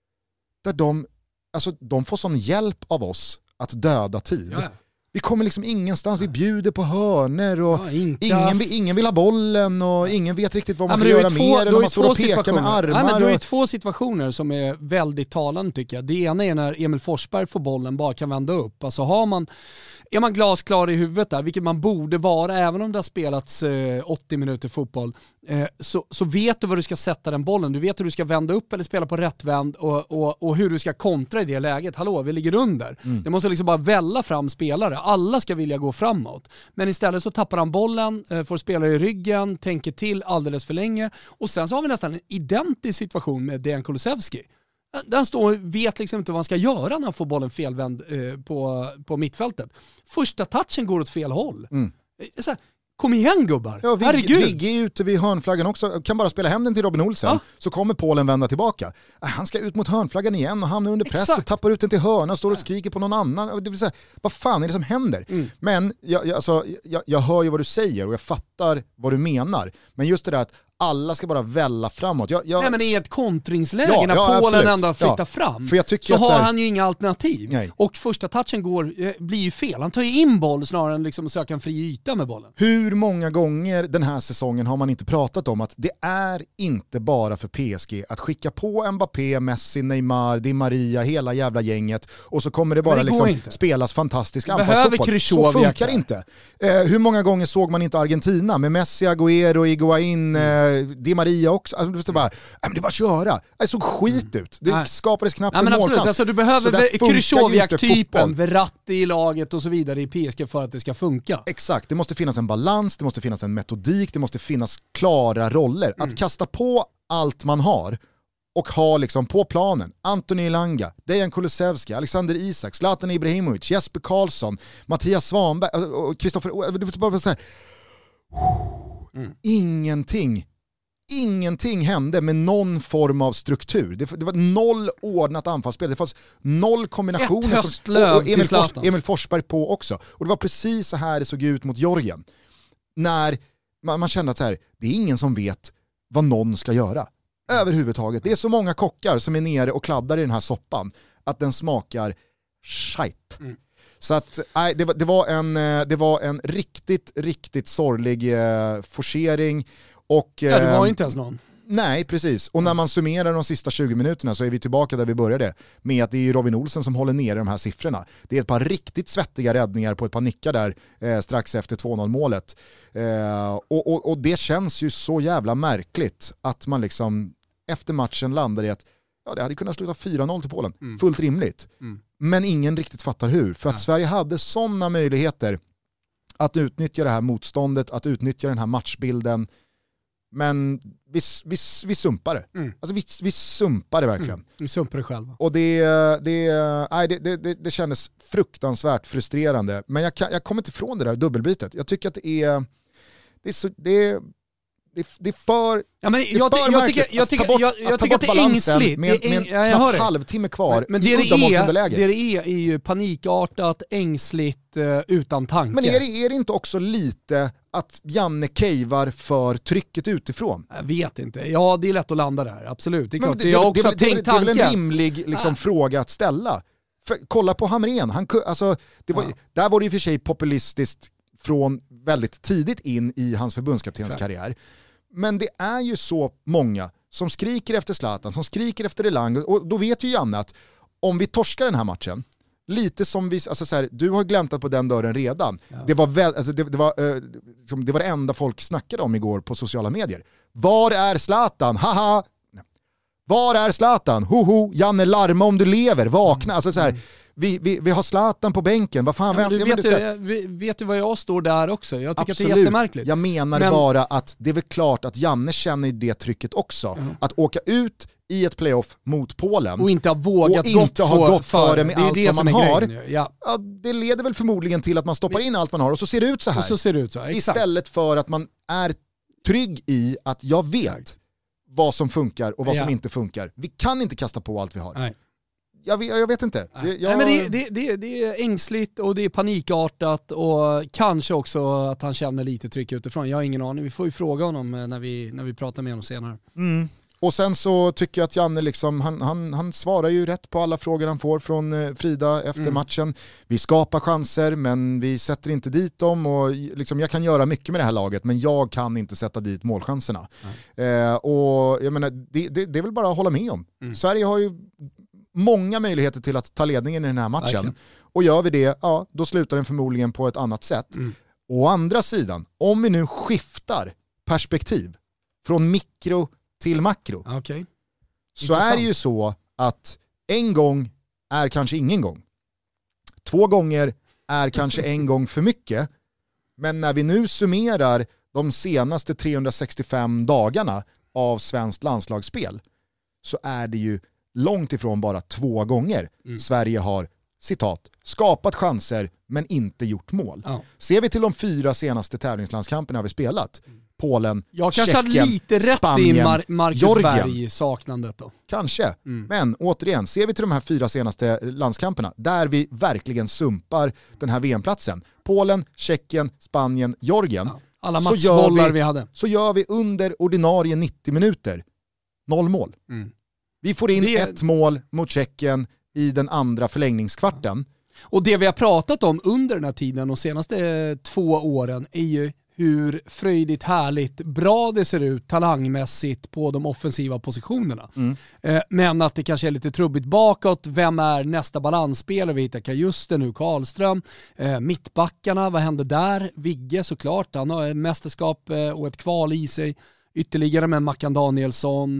Där de, alltså, de får sån hjälp av oss att döda tid. Ja. Vi kommer liksom ingenstans, vi bjuder på hörner och ja, ingen, ingen vill ha bollen och ingen vet riktigt vad man ja, ska göra två, mer eller man står och pekar med armar. Ja, men du har ju och... två situationer som är väldigt talande tycker jag. Det ena är när Emil Forsberg får bollen bara kan vända upp. Alltså har man, är man glasklar i huvudet där, vilket man borde vara även om det har spelats eh, åttio minuter fotboll, eh, så, så vet du var du ska sätta den bollen. Du vet hur du ska vända upp eller spela på rätt vänd och, och, och hur du ska kontra i det läget. Hallå, vi ligger under. Mm. Det måste liksom bara välla fram spelare. Alla ska vilja gå framåt. Men istället så tappar han bollen, eh, får spelare i ryggen, tänker till alldeles för länge. Och sen så har vi nästan en identisk situation med Dejan Kulusevski. Den står och vet liksom inte vad han ska göra när han får bollen felvänd eh, på, på mittfältet. Första touchen går åt fel håll. Mm. Så här, kom igen gubbar, ja, Vig, herregud. Vigge är ute vid hörnflaggan också, kan bara spela hem den till Robin Olsen, ja. Så kommer Polen vända tillbaka. Han ska ut mot hörnflaggan igen och hamnar under press. Exakt. Och tappar ut den till hörna och står och skriker på någon annan. Det vill säga, vad fan är det som händer? Mm. Men jag, jag, alltså, jag, jag hör ju vad du säger och jag fattar vad du menar. Men just det där att alla ska bara välla framåt. Jag, jag... Nej, men i ett kontringsläge ja, när ja, Polen ändå flyttar ja. fram För jag så att har så här... han ju inga alternativ. Nej. Och första touchen går, eh, blir ju fel. Han tar ju in boll snarare än liksom söka en fri yta med bollen. Hur många gånger den här säsongen har man inte pratat om att det är inte bara för P S G att skicka på Mbappé, Messi, Neymar, Di Maria, hela jävla gänget och så kommer det bara det liksom inte. spelas fantastisk anfallsfotboll. Så funkar det inte. Eh, hur många gånger såg man inte Argentina med Messi, Agüero, Higuain, mm. eh, Di Maria också. Alltså, det, bara, äh, det var köra. Det såg skit ut. Det Nej. skapades knappt Nej, en målchans. Alltså, du behöver Krychowiak-typen, Verratti i laget och så vidare i P S G för att det ska funka. Exakt, det måste finnas en balans, det måste finnas en metodik, det måste finnas klara roller. Mm. Att kasta på allt man har och ha liksom på planen Anthony Elanga, Dejan Kulusevski, Alexander Isak, Zlatan Ibrahimovic, Jesper Karlsson, Mattias Svanberg och Kristoffer. Mm. Ingenting Ingenting hände med någon form av struktur. Det, det var noll ordnat anfallsspel. Det fanns noll kombinationer. Som, och, och Emil, Fors, Emil Forsberg på också. Och det var precis så här det såg ut mot Georgien. När man, man kände att så här, det är ingen som vet vad någon ska göra. Överhuvudtaget. Det är så många kockar som är nere och kladdar i den här soppan att den smakar skit. Mm. Så att, nej, det, var, det, var en, det var en riktigt, riktigt sorglig eh, forcering. Och, ja, det var inte ens någon. Nej, precis. Och när man summerar de sista tjugo minuterna så är vi tillbaka där vi började. Med att det är Robin Olsen som håller ner de här siffrorna. Det är ett par riktigt svettiga räddningar på ett par nickar där eh, strax efter två noll målet. Eh, och, och, och det känns ju så jävla märkligt att man liksom efter matchen landar i att ja, det hade kunnat sluta fyra noll till Polen. Mm. Fullt rimligt. Mm. Men ingen riktigt fattar hur. För att ja. Sverige hade sådana möjligheter att utnyttja det här motståndet, att utnyttja den här matchbilden. Men vi, vi, vi sumpar det. Mm. Alltså vi, vi sumpar det verkligen. Mm. Vi sumpar det själva. Och det, det, nej, det, det, det, det kändes fruktansvärt frustrerande. Men jag, kan, jag kommer inte ifrån det där dubbelbytet. Jag tycker att det är... Det är, så, det är Det, det är för, ja, men jag, det är för jag tycker, jag tycker, jag, jag, jag tycker att det är ängsligt. Med, med en ja, knappt halvtimme kvar men, men det i uddamålsunderläge. Det det är är ju panikartat, ängsligt, uh, utan tanke. Men är det, är det inte också lite att Janne kejvar för trycket utifrån? Jag vet inte. Ja, det är lätt att landa där. Absolut. Det är klart. Det, det, jag också det, det, tänkt det, det är väl en tanken. rimlig liksom, ah. fråga att ställa. För, kolla på Hamrén. Han, alltså, det var, ah. Där var det i och för sig populistiskt från väldigt tidigt in i hans förbundskaptenskarriär. Men det är ju så många som skriker efter Zlatan, som skriker efter Elanga, och då vet ju Janne att om vi torskar den här matchen, lite som vi, alltså så här, du har gläntat på den dörren redan. Ja. Det var väl, alltså det, det var eh, det var det enda folk snackade om igår på sociala medier. Var är Zlatan? Haha. Var är Zlatan? Hoho, Janne, larma om du lever, vakna. Alltså så här, vi, vi, vi har Zlatan på bänken. Vad fan, ja, vem, du jag vet, men, du, vet du vad jag står där också? Jag tycker absolut. att det är jättemärkligt. Jag menar men... bara att det är väl klart att Janne känner det trycket också. Mm. Att åka ut i ett playoff mot Polen och inte ha vågat och gått inte ha gått för, för det med det allt det vad man har. Ja. Ja, det leder väl förmodligen till att man stoppar in allt man har och så ser det ut så här. Och så ser det ut så, exakt. Istället för att man är trygg i att jag vet exakt. vad som funkar och vad ja. som inte funkar. Vi kan inte kasta på allt vi har. Nej. Jag vet, jag vet inte. Nej. Jag... Nej, men det, det, det, det är ängsligt och det är panikartat och kanske också att han känner lite tryck utifrån. Jag har ingen aning. Vi får ju fråga honom när vi, när vi pratar med honom senare. Mm. Och sen så tycker jag att Janne liksom, han, han, han svarar ju rätt på alla frågor han får från Frida efter mm. matchen. Vi skapar chanser men vi sätter inte dit dem och liksom, jag kan göra mycket med det här laget men jag kan inte sätta dit målchanserna. Mm. Eh, och jag menar, det, det, det är väl bara att hålla med om. Mm. Sverige har ju många möjligheter till att ta ledningen i den här matchen. Verkligen. Och gör vi det, ja, då slutar den förmodligen på ett annat sätt. Mm. Å andra sidan, om vi nu skiftar perspektiv från mikro till makro okay. så är det ju så att en gång är kanske ingen gång. Två gånger är kanske en gång för mycket. Men när vi nu summerar de senaste trehundrasextiofem dagarna av svenskt landslagsspel så är det ju långt ifrån bara två gånger mm. Sverige har, citat, skapat chanser men inte gjort mål. Ja. Ser vi till de fyra senaste tävlingslandskamperna vi spelat, Polen, jag kanske Tjeckien, hade lite rätt Spanien, i Mar- Marcus Georgien. Berg saknandet då. Kanske, mm. men återigen, ser vi till de här fyra senaste landskamperna där vi verkligen sumpar den här V M-platsen. Polen, Tjeckien, Spanien, Georgien. Ja. Alla matchbollar vi, vi hade. Så gör vi under ordinarie nittio minuter noll mål. Mm. Vi får in det... ett mål mot Tjeckien i den andra förlängningskvarten. Och det vi har pratat om under den här tiden de senaste två åren är ju hur fröjdigt, härligt, bra det ser ut talangmässigt på de offensiva positionerna. Mm. Eh, men att det kanske är lite trubbigt bakåt. Vem är nästa balansspelare? Vi hittar Kajusten nu, Karlström. Eh, mittbackarna, vad händer där? Vigge såklart, han har ett mästerskap eh, och ett kval i sig. Ytterligare med Mackan Danielsson,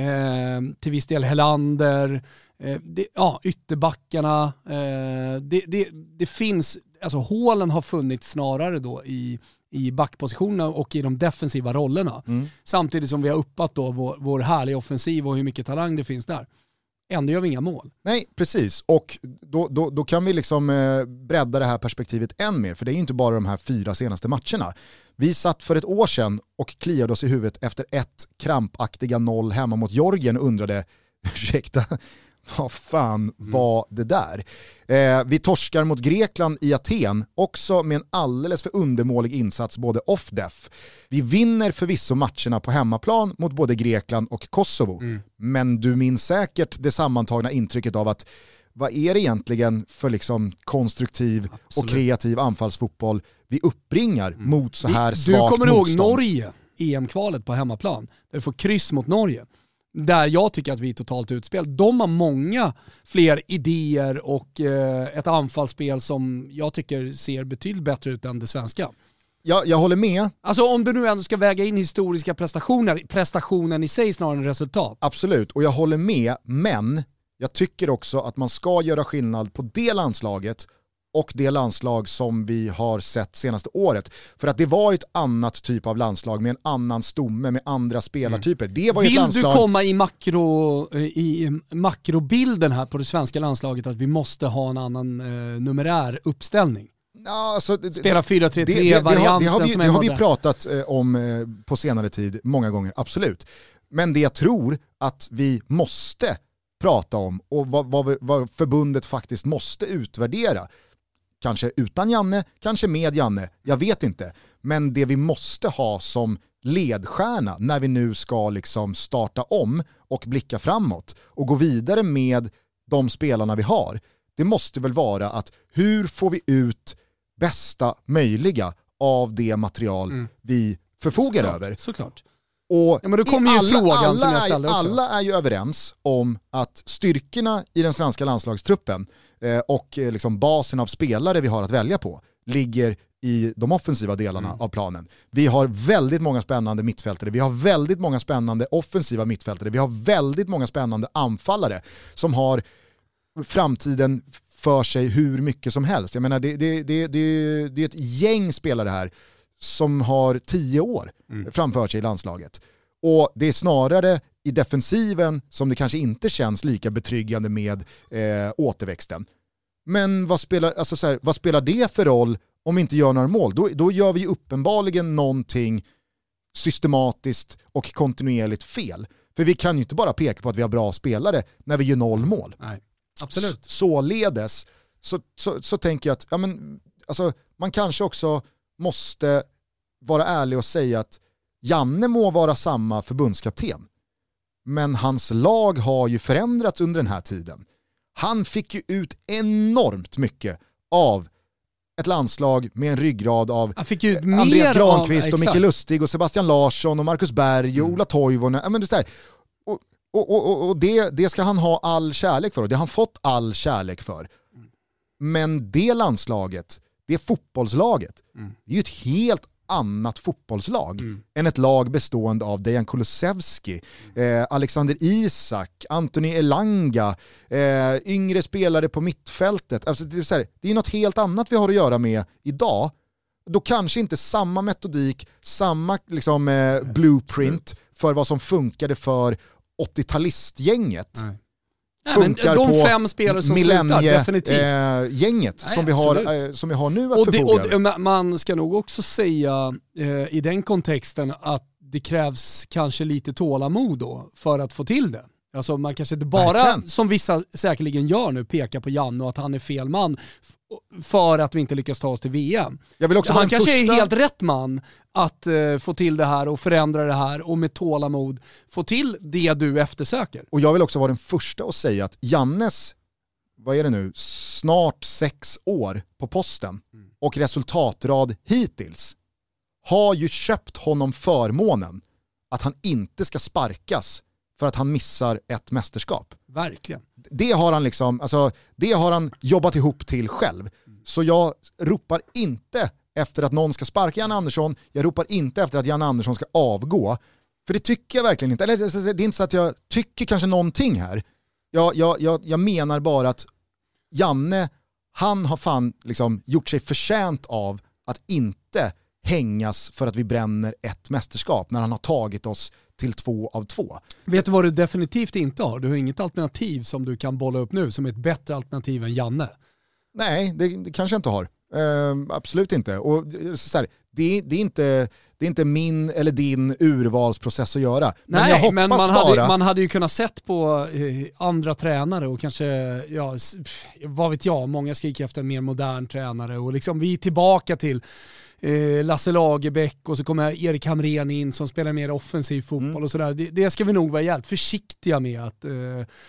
eh, till viss del Helander, eh, det, ja, ytterbackarna. Eh, det, det, det finns, alltså hålen har funnits snarare då i, i backpositionerna och i de defensiva rollerna. Mm. Samtidigt som vi har uppat då vår, vår härliga offensiv och hur mycket talang det finns där. Ändå gör vi inga mål. Nej, precis. Och då, då, då kan vi liksom eh, bredda det här perspektivet än mer. För det är ju inte bara de här fyra senaste matcherna. Vi satt för ett år sedan och kliade oss i huvudet efter ett krampaktiga noll hemma mot Georgien och undrade, ursäkta, vad fan var det där? Eh, vi torskar mot Grekland i Aten, också med en alldeles för undermålig insats både off-def. Vi vinner förvisso matcherna på hemmaplan mot både Grekland och Kosovo. Mm. Men du minns säkert det sammantagna intrycket av att vad är det egentligen för liksom konstruktiv Absolut. och kreativ anfallsfotboll vi uppbringar mm. mot så här vi, svagt motstånd? Du kommer ihåg Norge, E M-kvalet på hemmaplan, där vi får kryss mot Norge. Där jag tycker att vi är totalt utspel. De har många fler idéer och eh, ett anfallsspel som jag tycker ser betydligt bättre ut än det svenska. Ja, jag håller med. Alltså om du nu ändå ska väga in historiska prestationer, prestationen i sig snarare än resultat. Absolut, och jag håller med, men jag tycker också att man ska göra skillnad på det landslaget och det landslag som vi har sett senaste året. För att det var ett annat typ av landslag med en annan stomme, med andra spelartyper. Det var Vill ett landslag... du komma i, makro, i makrobilden här på det svenska landslaget att vi måste ha en annan eh, numerär uppställning? Ja, alltså, Spela fyra tre tre-varianten det, det, det har vi, som det har vi där. pratat eh, om eh, på senare tid många gånger, absolut. Men det jag tror att vi måste prata om och vad, vad, vad förbundet faktiskt måste utvärdera, kanske utan Janne, kanske med Janne, jag vet inte. Men det vi måste ha som ledstjärna när vi nu ska liksom starta om och blicka framåt och gå vidare med de spelarna vi har, det måste väl vara att hur får vi ut bästa möjliga av det material mm. vi förfogar Såklart. över. Såklart. Och ja, men då kommer ju alla, frågan alla, som jag ställde också. Alla är ju överens om att styrkorna i den svenska landslagstruppen eh, och eh, liksom basen av spelare vi har att välja på ligger i de offensiva delarna mm. av planen. Vi har väldigt många spännande mittfältare, vi har väldigt många spännande offensiva mittfältare, vi har väldigt många spännande anfallare som har framtiden för sig hur mycket som helst. Jag menar, det, det, det, det, det är ett gäng spelare här som har tio år mm. framför sig i landslaget. Och det är snarare i defensiven som det kanske inte känns lika betryggande med eh, återväxten. Men vad spelar, alltså så här, vad spelar det för roll om vi inte gör några mål? Då, då gör vi uppenbarligen någonting systematiskt och kontinuerligt fel. För vi kan ju inte bara peka på att vi har bra spelare när vi gör noll mål. Nej, absolut. S- således så, så, så tänker jag att ja, men, alltså, man kanske också måste vara ärlig och säga att Janne må vara samma förbundskapten. Men hans lag har ju förändrats under den här tiden. Han fick ju ut enormt mycket av ett landslag med en ryggrad av Andreas Granqvist av, och Micke Lustig och Sebastian Larsson och Marcus Berg och mm. Ola Toivonen. Ja, men det, och och, och, och det, det ska han ha all kärlek för och det har han fått all kärlek för. Men det landslaget, det fotbollslaget, mm. det är ju ett helt annat fotbollslag mm. än ett lag bestående av Dejan Kulusevski, eh, Alexander Isak, Anthony Elanga, eh, yngre spelare på mittfältet. Alltså, det är så här, det är något helt annat vi har att göra med idag. Då kanske inte samma metodik, samma liksom, eh, blueprint för vad som funkade för åttiotalistgänget. Nej. Nej, men de fem spelare som slutar, definitivt. Eh, gänget Nej, som, vi har, eh, som vi har nu att och det, förfoga. och man ska nog också säga eh, i den kontexten att det krävs kanske lite tålamod då för att få till det. Alltså man kanske inte bara, Verkligen. som vissa säkerligen gör nu, peka på Janne och att han är fel man för att vi inte lyckas ta oss till V M. Jag vill också han kanske första... är helt rätt man att uh, få till det här och förändra det här och med tålamod få till det du eftersöker. Och jag vill också vara den första att säga att Jannes, vad är det nu, snart sex år på posten mm. och resultatrad hittills har ju köpt honom förmånen att han inte ska sparkas för att han missar ett mästerskap. Verkligen. Det har han liksom, alltså, det har han jobbat ihop till själv. Så jag ropar inte efter att någon ska sparka Jan Andersson. Jag ropar inte efter att Jan Andersson ska avgå. För det tycker jag verkligen inte. Eller, det är inte så att jag tycker kanske någonting här. Jag, jag, jag, jag menar bara att Janne, han har fan liksom gjort sig förtjänt av att inte hängas för att vi bränner ett mästerskap när han har tagit oss till två av två. Vet du vad du definitivt inte har? Du har inget alternativ som du kan bolla upp nu som är ett bättre alternativ än Janne. Nej, det, det kanske jag inte har. Uh, absolut inte. Och så här, det, det, är inte, det är inte min eller din urvalsprocess att göra. Men Nej, jag hoppas men man, bara... hade, man hade ju kunnat sett på eh, andra tränare och kanske, ja, vad vet jag, många skriker efter en mer modern tränare och liksom vi är tillbaka till eh, Lasse Lagerbäck och så kommer Erik Hamrén in som spelar mer offensiv fotboll mm. och sådär. Det, det ska vi nog vara jävligt försiktiga med att eh,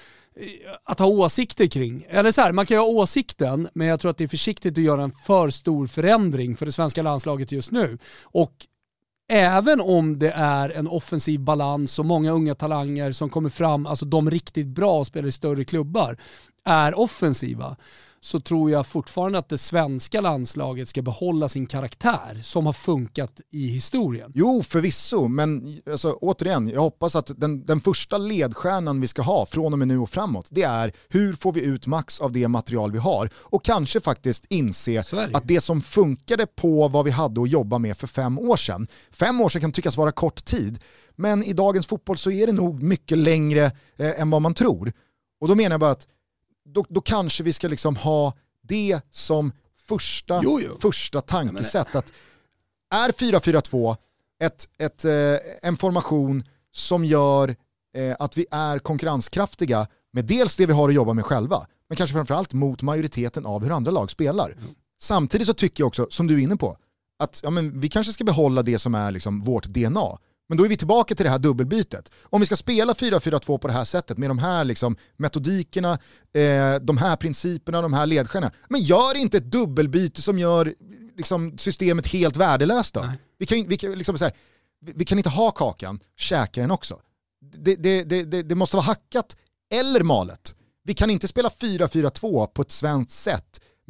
att ha åsikter kring. Eller så här, man kan ju ha åsikten, men jag tror att det är försiktigt att göra en för stor förändring för det svenska landslaget just nu. Och även om det är en offensiv balans och många unga talanger som kommer fram, alltså de riktigt bra och spelar i större klubbar, är offensiva, så tror jag fortfarande att det svenska landslaget ska behålla sin karaktär som har funkat i historien. Jo, förvisso, men alltså, återigen, jag hoppas att den, den första ledstjärnan vi ska ha från och med nu och framåt, det är hur får vi ut max av det material vi har och kanske faktiskt inse Sverige. Att det som funkade på vad vi hade att jobba med för fem år sedan, fem år sedan kan tyckas vara kort tid, men i dagens fotboll så är det nog mycket längre eh, än vad man tror. Och då menar jag bara att Då, då kanske vi ska liksom ha det som första, jo, jo. första tankesätt. Att är fyra fyra två ett, ett, eh, en formation som gör eh, att vi är konkurrenskraftiga med dels det vi har att jobba med själva, men kanske framförallt mot majoriteten av hur andra lag spelar. Mm. Samtidigt så tycker jag också, som du är inne på, att ja, men vi kanske ska behålla det som är liksom vårt D N A. Men då är vi tillbaka till det här dubbelbytet. Om vi ska spela fyra fyra två på det här sättet med de här liksom metodikerna, eh, de här principerna, de här ledstjärnorna. Men gör inte ett dubbelbyte som gör liksom, systemet helt värdelöst då. Vi kan, vi, kan, liksom, så här, vi, vi kan inte ha kakan, käka den också. Det, det, det, det, det måste vara hackat eller malet. Vi kan inte spela fyra fyra två på ett svenskt sätt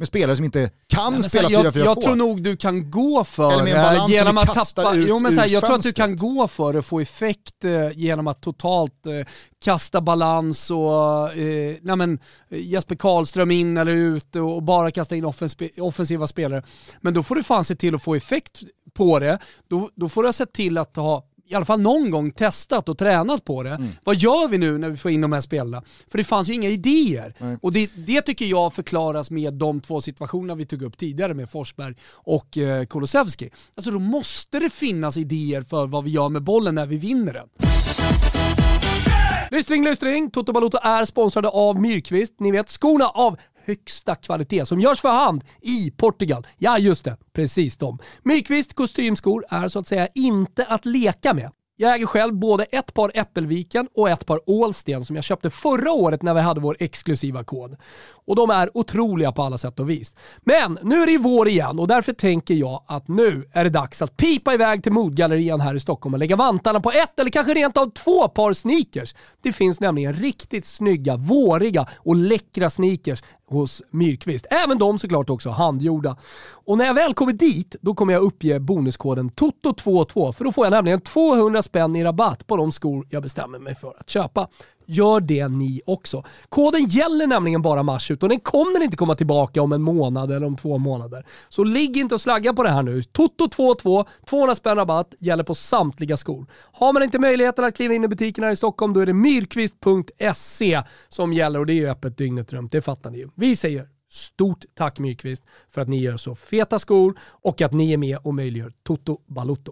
med spelare som inte kan Nej, spela jag, fyra fyra två. jag tror nog du kan gå för Eller med en balans genom som att kastar tappa. ut Jo, men så här, jag tror att du fönstret. kan gå för att få effekt eh, genom att totalt eh, kasta balans och eh, nej men, Jesper Karlström in eller ut och, och bara kasta in offens- offensiva spelare. Men då får du fan se till att få effekt på det. Då, då får du ha sett till att ha i alla fall någon gång testat och tränat på det. Mm. Vad gör vi nu när vi får in de här spelarna? För det fanns ju inga idéer. Nej. Och det, det tycker jag förklaras med de två situationerna vi tog upp tidigare med Forsberg och eh, Kulusevski. Alltså då måste det finnas idéer för vad vi gör med bollen när vi vinner den. Lystring, lystring. Toto Balotto är sponsrade av Myrkvist. Ni vet, skorna av högsta kvalitet som görs för hand i Portugal. Ja, just det. Precis de. Myrkvist kostymskor är så att säga inte att leka med. Jag äger själv både ett par Äppelviken och ett par Ålsten som jag köpte förra året när vi hade vår exklusiva kod. Och de är otroliga på alla sätt och vis. Men nu är det vår igen och därför tänker jag att nu är det dags att pipa iväg till Modgallerian här i Stockholm och lägga vantarna på ett eller kanske rent av två par sneakers. Det finns nämligen riktigt snygga, våriga och läckra sneakers hos Myrkvist. Även de såklart också handgjorda. Och när jag väl kommer dit, då kommer jag uppge bonuskoden T O T O tjugotvå för då får jag nämligen tvåhundra spänn i rabatt på de skor jag bestämmer mig för att köpa. Gör det ni också. Koden gäller nämligen bara mars ut och den kommer inte komma tillbaka om en månad eller om två månader. Så ligg inte och slagga på det här nu. T O T O tjugotvå, tvåhundra spänn rabatt, gäller på samtliga skor. Har man inte möjligheten att kliva in i butiken här i Stockholm, då är det myrkvist punkt se som gäller och det är ju öppet dygnet runt, det fattar ni ju. Vi säger stort tack Myrkvist för att ni gör så feta skor och att ni är med och möjliggör Toto Balotto.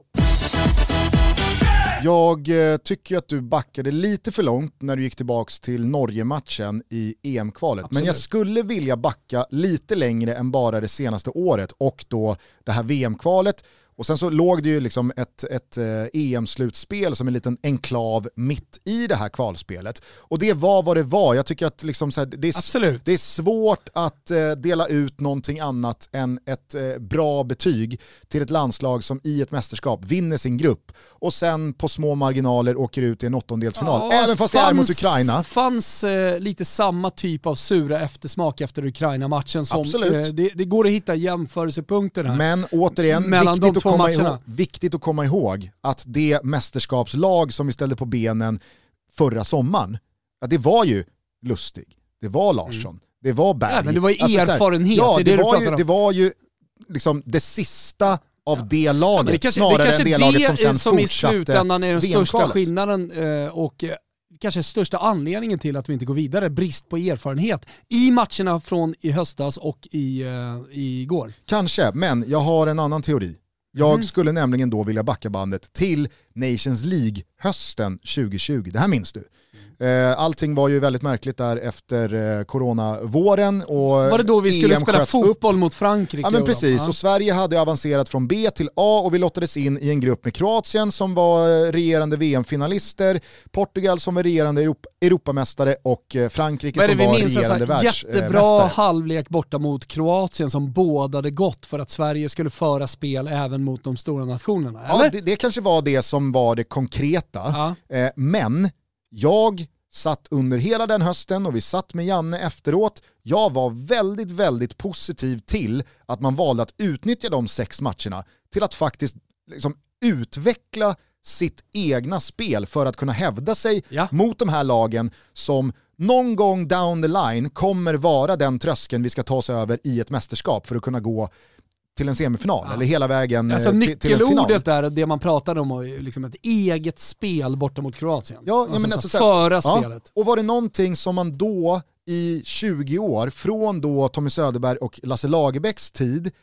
Jag tycker att du backade lite för långt när du gick tillbaks till Norge-matchen i E M-kvalet. Absolut. Men jag skulle vilja backa lite längre än bara det senaste året och då det här V M-kvalet. Och sen så låg det ju liksom ett, ett E M-slutspel som en liten enklav mitt i det här kvalspelet. Och det var vad det var. Jag tycker att liksom så här, det, är, det är svårt att eh, dela ut någonting annat än ett eh, bra betyg till ett landslag som i ett mästerskap vinner sin grupp och sen på små marginaler åker ut i en åttondelsfinal. Ja, även fast fanns, det är mot Ukraina. Det fanns eh, lite samma typ av sura eftersmak efter Ukraina-matchen. Som, Absolut. Eh, det, det går att hitta jämförelsepunkter här. Men återigen, mellan viktigt de att Komma ihåg, viktigt att komma ihåg att det mästerskapslag som vi ställde på benen förra sommaren, ja, det var ju Lustig, det var Larsson, mm. det var Berg. Ja, men det var ju erfarenhet. Alltså, ja, det, det, det, var ju, ju, det var ju liksom det sista av ja. det laget, ja, det kanske, snarare det än det, det laget som sen som fortsatte i slutändan är den V M-kvalet. Största skillnaden eh, och eh, kanske största anledningen till att vi inte går vidare, brist på erfarenhet i matcherna från i höstas och i, uh, i igår. Kanske, men jag har en annan teori. Jag mm. skulle nämligen då vilja backa bandet till Nations League hösten tjugo tjugo. Det här minns du. Allting var ju väldigt märkligt där efter coronavåren. Och var det då vi skulle E M spela fotboll upp. mot Frankrike? Ja men precis, och Sverige hade avancerat från B till A och vi lottades in i en grupp med Kroatien som var regerande V M-finalister, Portugal som var regerande Europa- Europamästare och Frankrike som var regerande världsmästare. Jättebra halvlek borta mot Kroatien som bådade gott för att Sverige skulle föra spel även mot de stora nationerna. Eller? Ja, det, det kanske var det som var det konkreta. Ja. Men jag satt under hela den hösten och vi satt med Janne efteråt. Jag var väldigt, väldigt positiv till att man valde att utnyttja de sex matcherna till att faktiskt liksom utveckla sitt egna spel för att kunna hävda sig ja. mot de här lagen som någon gång down the line kommer vara den tröskeln vi ska ta oss över i ett mästerskap för att kunna gå till en semifinal ja. eller hela vägen alltså, till, till en final. Nyckelordet är det man pratade om, liksom ett eget spel borta mot Kroatien. Ja, alltså, men alltså, så föra ja. spelet. Och var det någonting som man då i tjugo år, från då Tommy Söderberg och Lasse Lagerbäcks tid,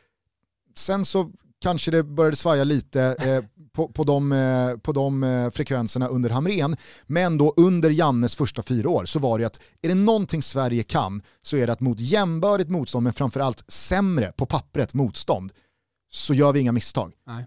sen så kanske det började svaja lite eh, på, på, de, eh, på de eh, frekvenserna under Hamrén, men då under Jannes första fyra år så var det att är det någonting Sverige kan så är det att mot jämbördigt motstånd, men framförallt sämre på pappret motstånd, så gör vi inga misstag. Nej.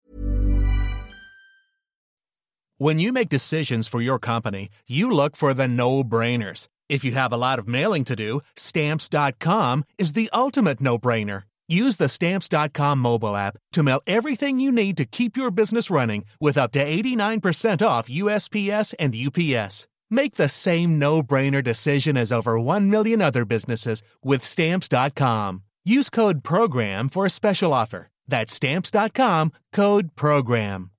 When you make decisions for your company, you look for the no-brainers. If you have a lot of mailing to do, stamps dot com is the ultimate no-brainer. Use the stamps dot com mobile app to mail everything you need to keep your business running with up to eighty-nine percent off U S P S and U P S. Make the same no-brainer decision as over one million other businesses with stamps dot com. Use code PROGRAM for a special offer. That's stamps dot com, code PROGRAM.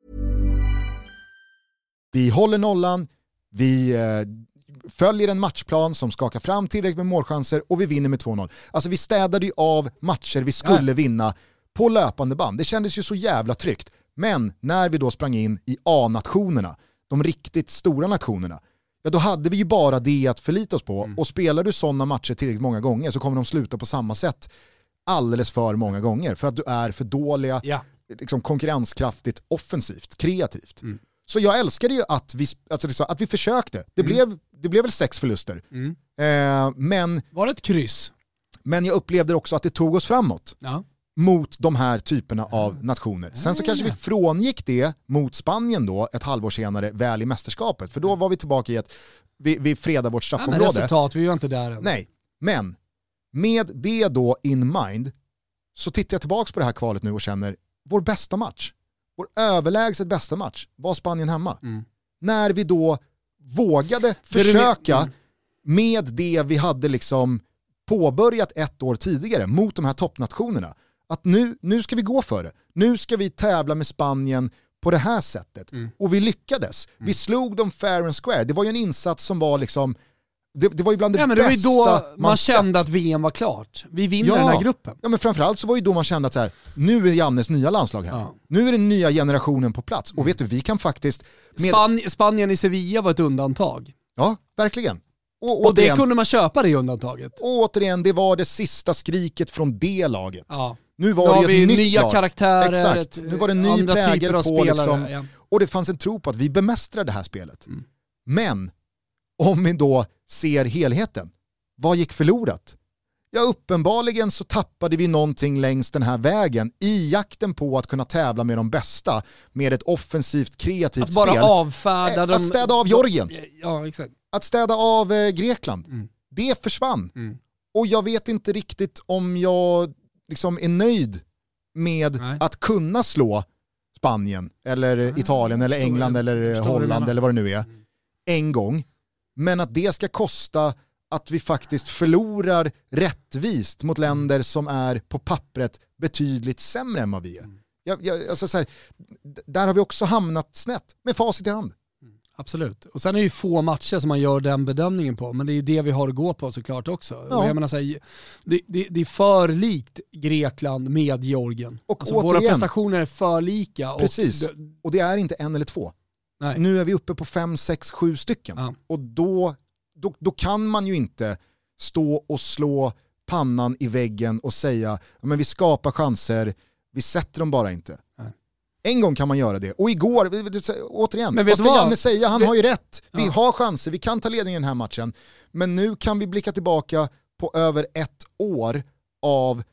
Vi håller nollan, vi eh, följer en matchplan som skakar fram tillräckligt med målchanser och vi vinner med två noll. Alltså vi städade ju av matcher vi skulle ja. vinna på löpande band. Det kändes ju så jävla tryggt. Men när vi då sprang in i A-nationerna, de riktigt stora nationerna, ja då hade vi ju bara det att förlita oss på. Mm. Och spelar du sådana matcher tillräckligt många gånger så kommer de sluta på samma sätt alldeles för många gånger. För att du är för dåliga, ja. liksom konkurrenskraftigt, offensivt, kreativt. Mm. Så jag älskade ju att vi, alltså att vi försökte. Det, mm. blev, det blev väl sex förluster. Mm. Eh, men, var det ett kryss? Men jag upplevde också att det tog oss framåt. Ja. Mot de här typerna av nationer. Sen så kanske vi frångick det mot Spanien då ett halvår senare väl i mästerskapet. För då var vi tillbaka i att vi, vi fredade vårt straffområde. Ja, men resultat, vi var inte där än. Nej, men med det då in mind så tittar jag tillbaka på det här kvalet nu och känner vår bästa match, vår överlägset bästa match var Spanien hemma. Mm. När vi då vågade försöka mm. med det vi hade liksom påbörjat ett år tidigare mot de här toppnationerna. Att nu, nu ska vi gå för det. Nu ska vi tävla med Spanien på det här sättet. Mm. Och vi lyckades. Mm. Vi slog dem fair and square. Det var ju en insats som var liksom det, det var ju bland det, ja, men det bästa var ju då man, man kände att V M var klart. Vi vinner ja, den här gruppen. Ja, men framförallt så var ju då man kände att så här, nu är Jannes nya landslag här. Ja. Nu är den nya generationen på plats. Och vet du, vi kan faktiskt med... Span- Spanien i Sevilla var ett undantag. Ja, verkligen. Och, och det kunde man köpa det i undantaget. Och återigen, det var det sista skriket från det laget. Ja. Nu var nu det ju ett nytt nya lag. karaktärer. Exakt. Nu var det en ny prägel på spelare, liksom, ja. Och det fanns en tro på att vi bemästrar det här spelet. Mm. Men om vi då ser helheten, vad gick förlorat? Ja, uppenbarligen så tappade vi någonting längs den här vägen i jakten på att kunna tävla med de bästa med ett offensivt, kreativt att bara spel. Avfärda att städa av Georgien. Ja, exakt. Att städa av eh, Grekland. Mm. Det försvann. Mm. Och jag vet inte riktigt om jag liksom är nöjd med Nej. att kunna slå Spanien eller Nej, Italien eller England eller Holland eller vad det nu är mm. en gång. Men att det ska kosta att vi faktiskt förlorar rättvist mot länder som är på pappret betydligt sämre än vad vi är. Mm. Jag, jag, alltså så här, där har vi också hamnat snett med facit i hand. Mm. Absolut. Och sen är det ju få matcher som man gör den bedömningen på, men det är ju det vi har att gå på såklart också. Ja. Och jag menar så här, det, det, det är för likt Grekland med Georgien. Och alltså våra prestationer är för lika. Precis, och det, och det är inte en eller två. Nej. Nu är vi uppe på fem, sex, sju stycken. Ja. Och då, då, då kan man ju inte stå och slå pannan i väggen och säga men vi skapar chanser, vi sätter dem bara inte. Nej. En gång kan man göra det. Och igår, återigen, men vad ska Janne säga? Han vi, har ju rätt. Vi ja. har chanser, vi kan ta ledningen i den här matchen. Men nu kan vi blicka tillbaka på över ett år av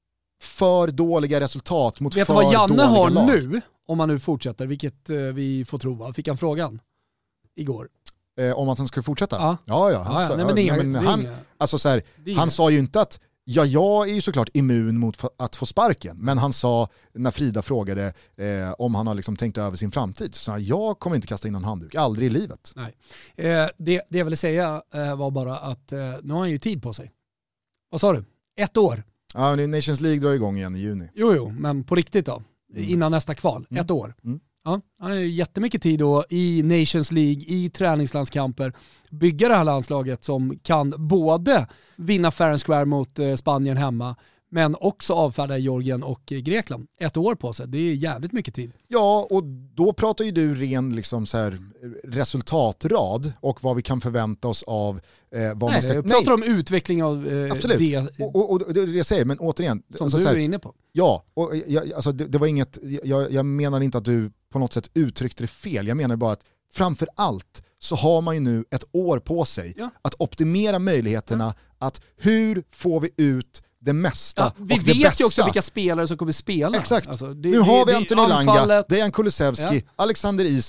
för dåliga resultat mot vet för dåliga lag. Vet du vad Janne har nu? Om man nu fortsätter, vilket eh, vi får tro. Fick han frågan igår? Eh, om att han skulle fortsätta? Ja, ja. ja, han, ja, ja. Nej, men det är, ja, men det är han, inga, alltså så här, han sa ju inte att ja, jag är ju såklart immun mot att få sparken. Men han sa, när Frida frågade eh, om han har liksom tänkt över sin framtid, så sa han, jag kommer inte kasta in någon handduk, aldrig i livet. Nej. Eh, det, det jag ville säga eh, var bara att eh, nu har han ju tid på sig. Vad sa du? Ett år? Ja, Nations League drar igång igen i juni. Jo, jo, men på riktigt då? Mm. Innan nästa kval, mm. ett år. Mm. Ja, han har ju jättemycket tid då i Nations League, i träningslandskamper, bygga det här landslaget som kan både vinna fair and square mot eh, Spanien hemma, men också avfärda Georgien och eh, Grekland. Ett år på sig, det är jävligt mycket tid. Ja, och då pratar ju du ren liksom så här, resultatrad och vad vi kan förvänta oss av eh, vad Nej, man ska... jag pratar Nej. om utveckling av eh, Absolut. det. Och, och, och det är det jag säger, men återigen... Som alltså, du så här, är inne på. Ja, och jag, alltså, det, det var inget... Jag, jag menar inte att du på något sätt uttryckte det fel. Jag menar bara att framför allt så har man ju nu ett år på sig ja. att optimera möjligheterna ja. att hur får vi ut det mesta ja, vi och det vet bästa. Ju också vilka spelare som kommer spela. Exakt. Alltså, det, nu har vi det, Anthony Elanga, Dejan Kulusevski, ja. Alexander Isak,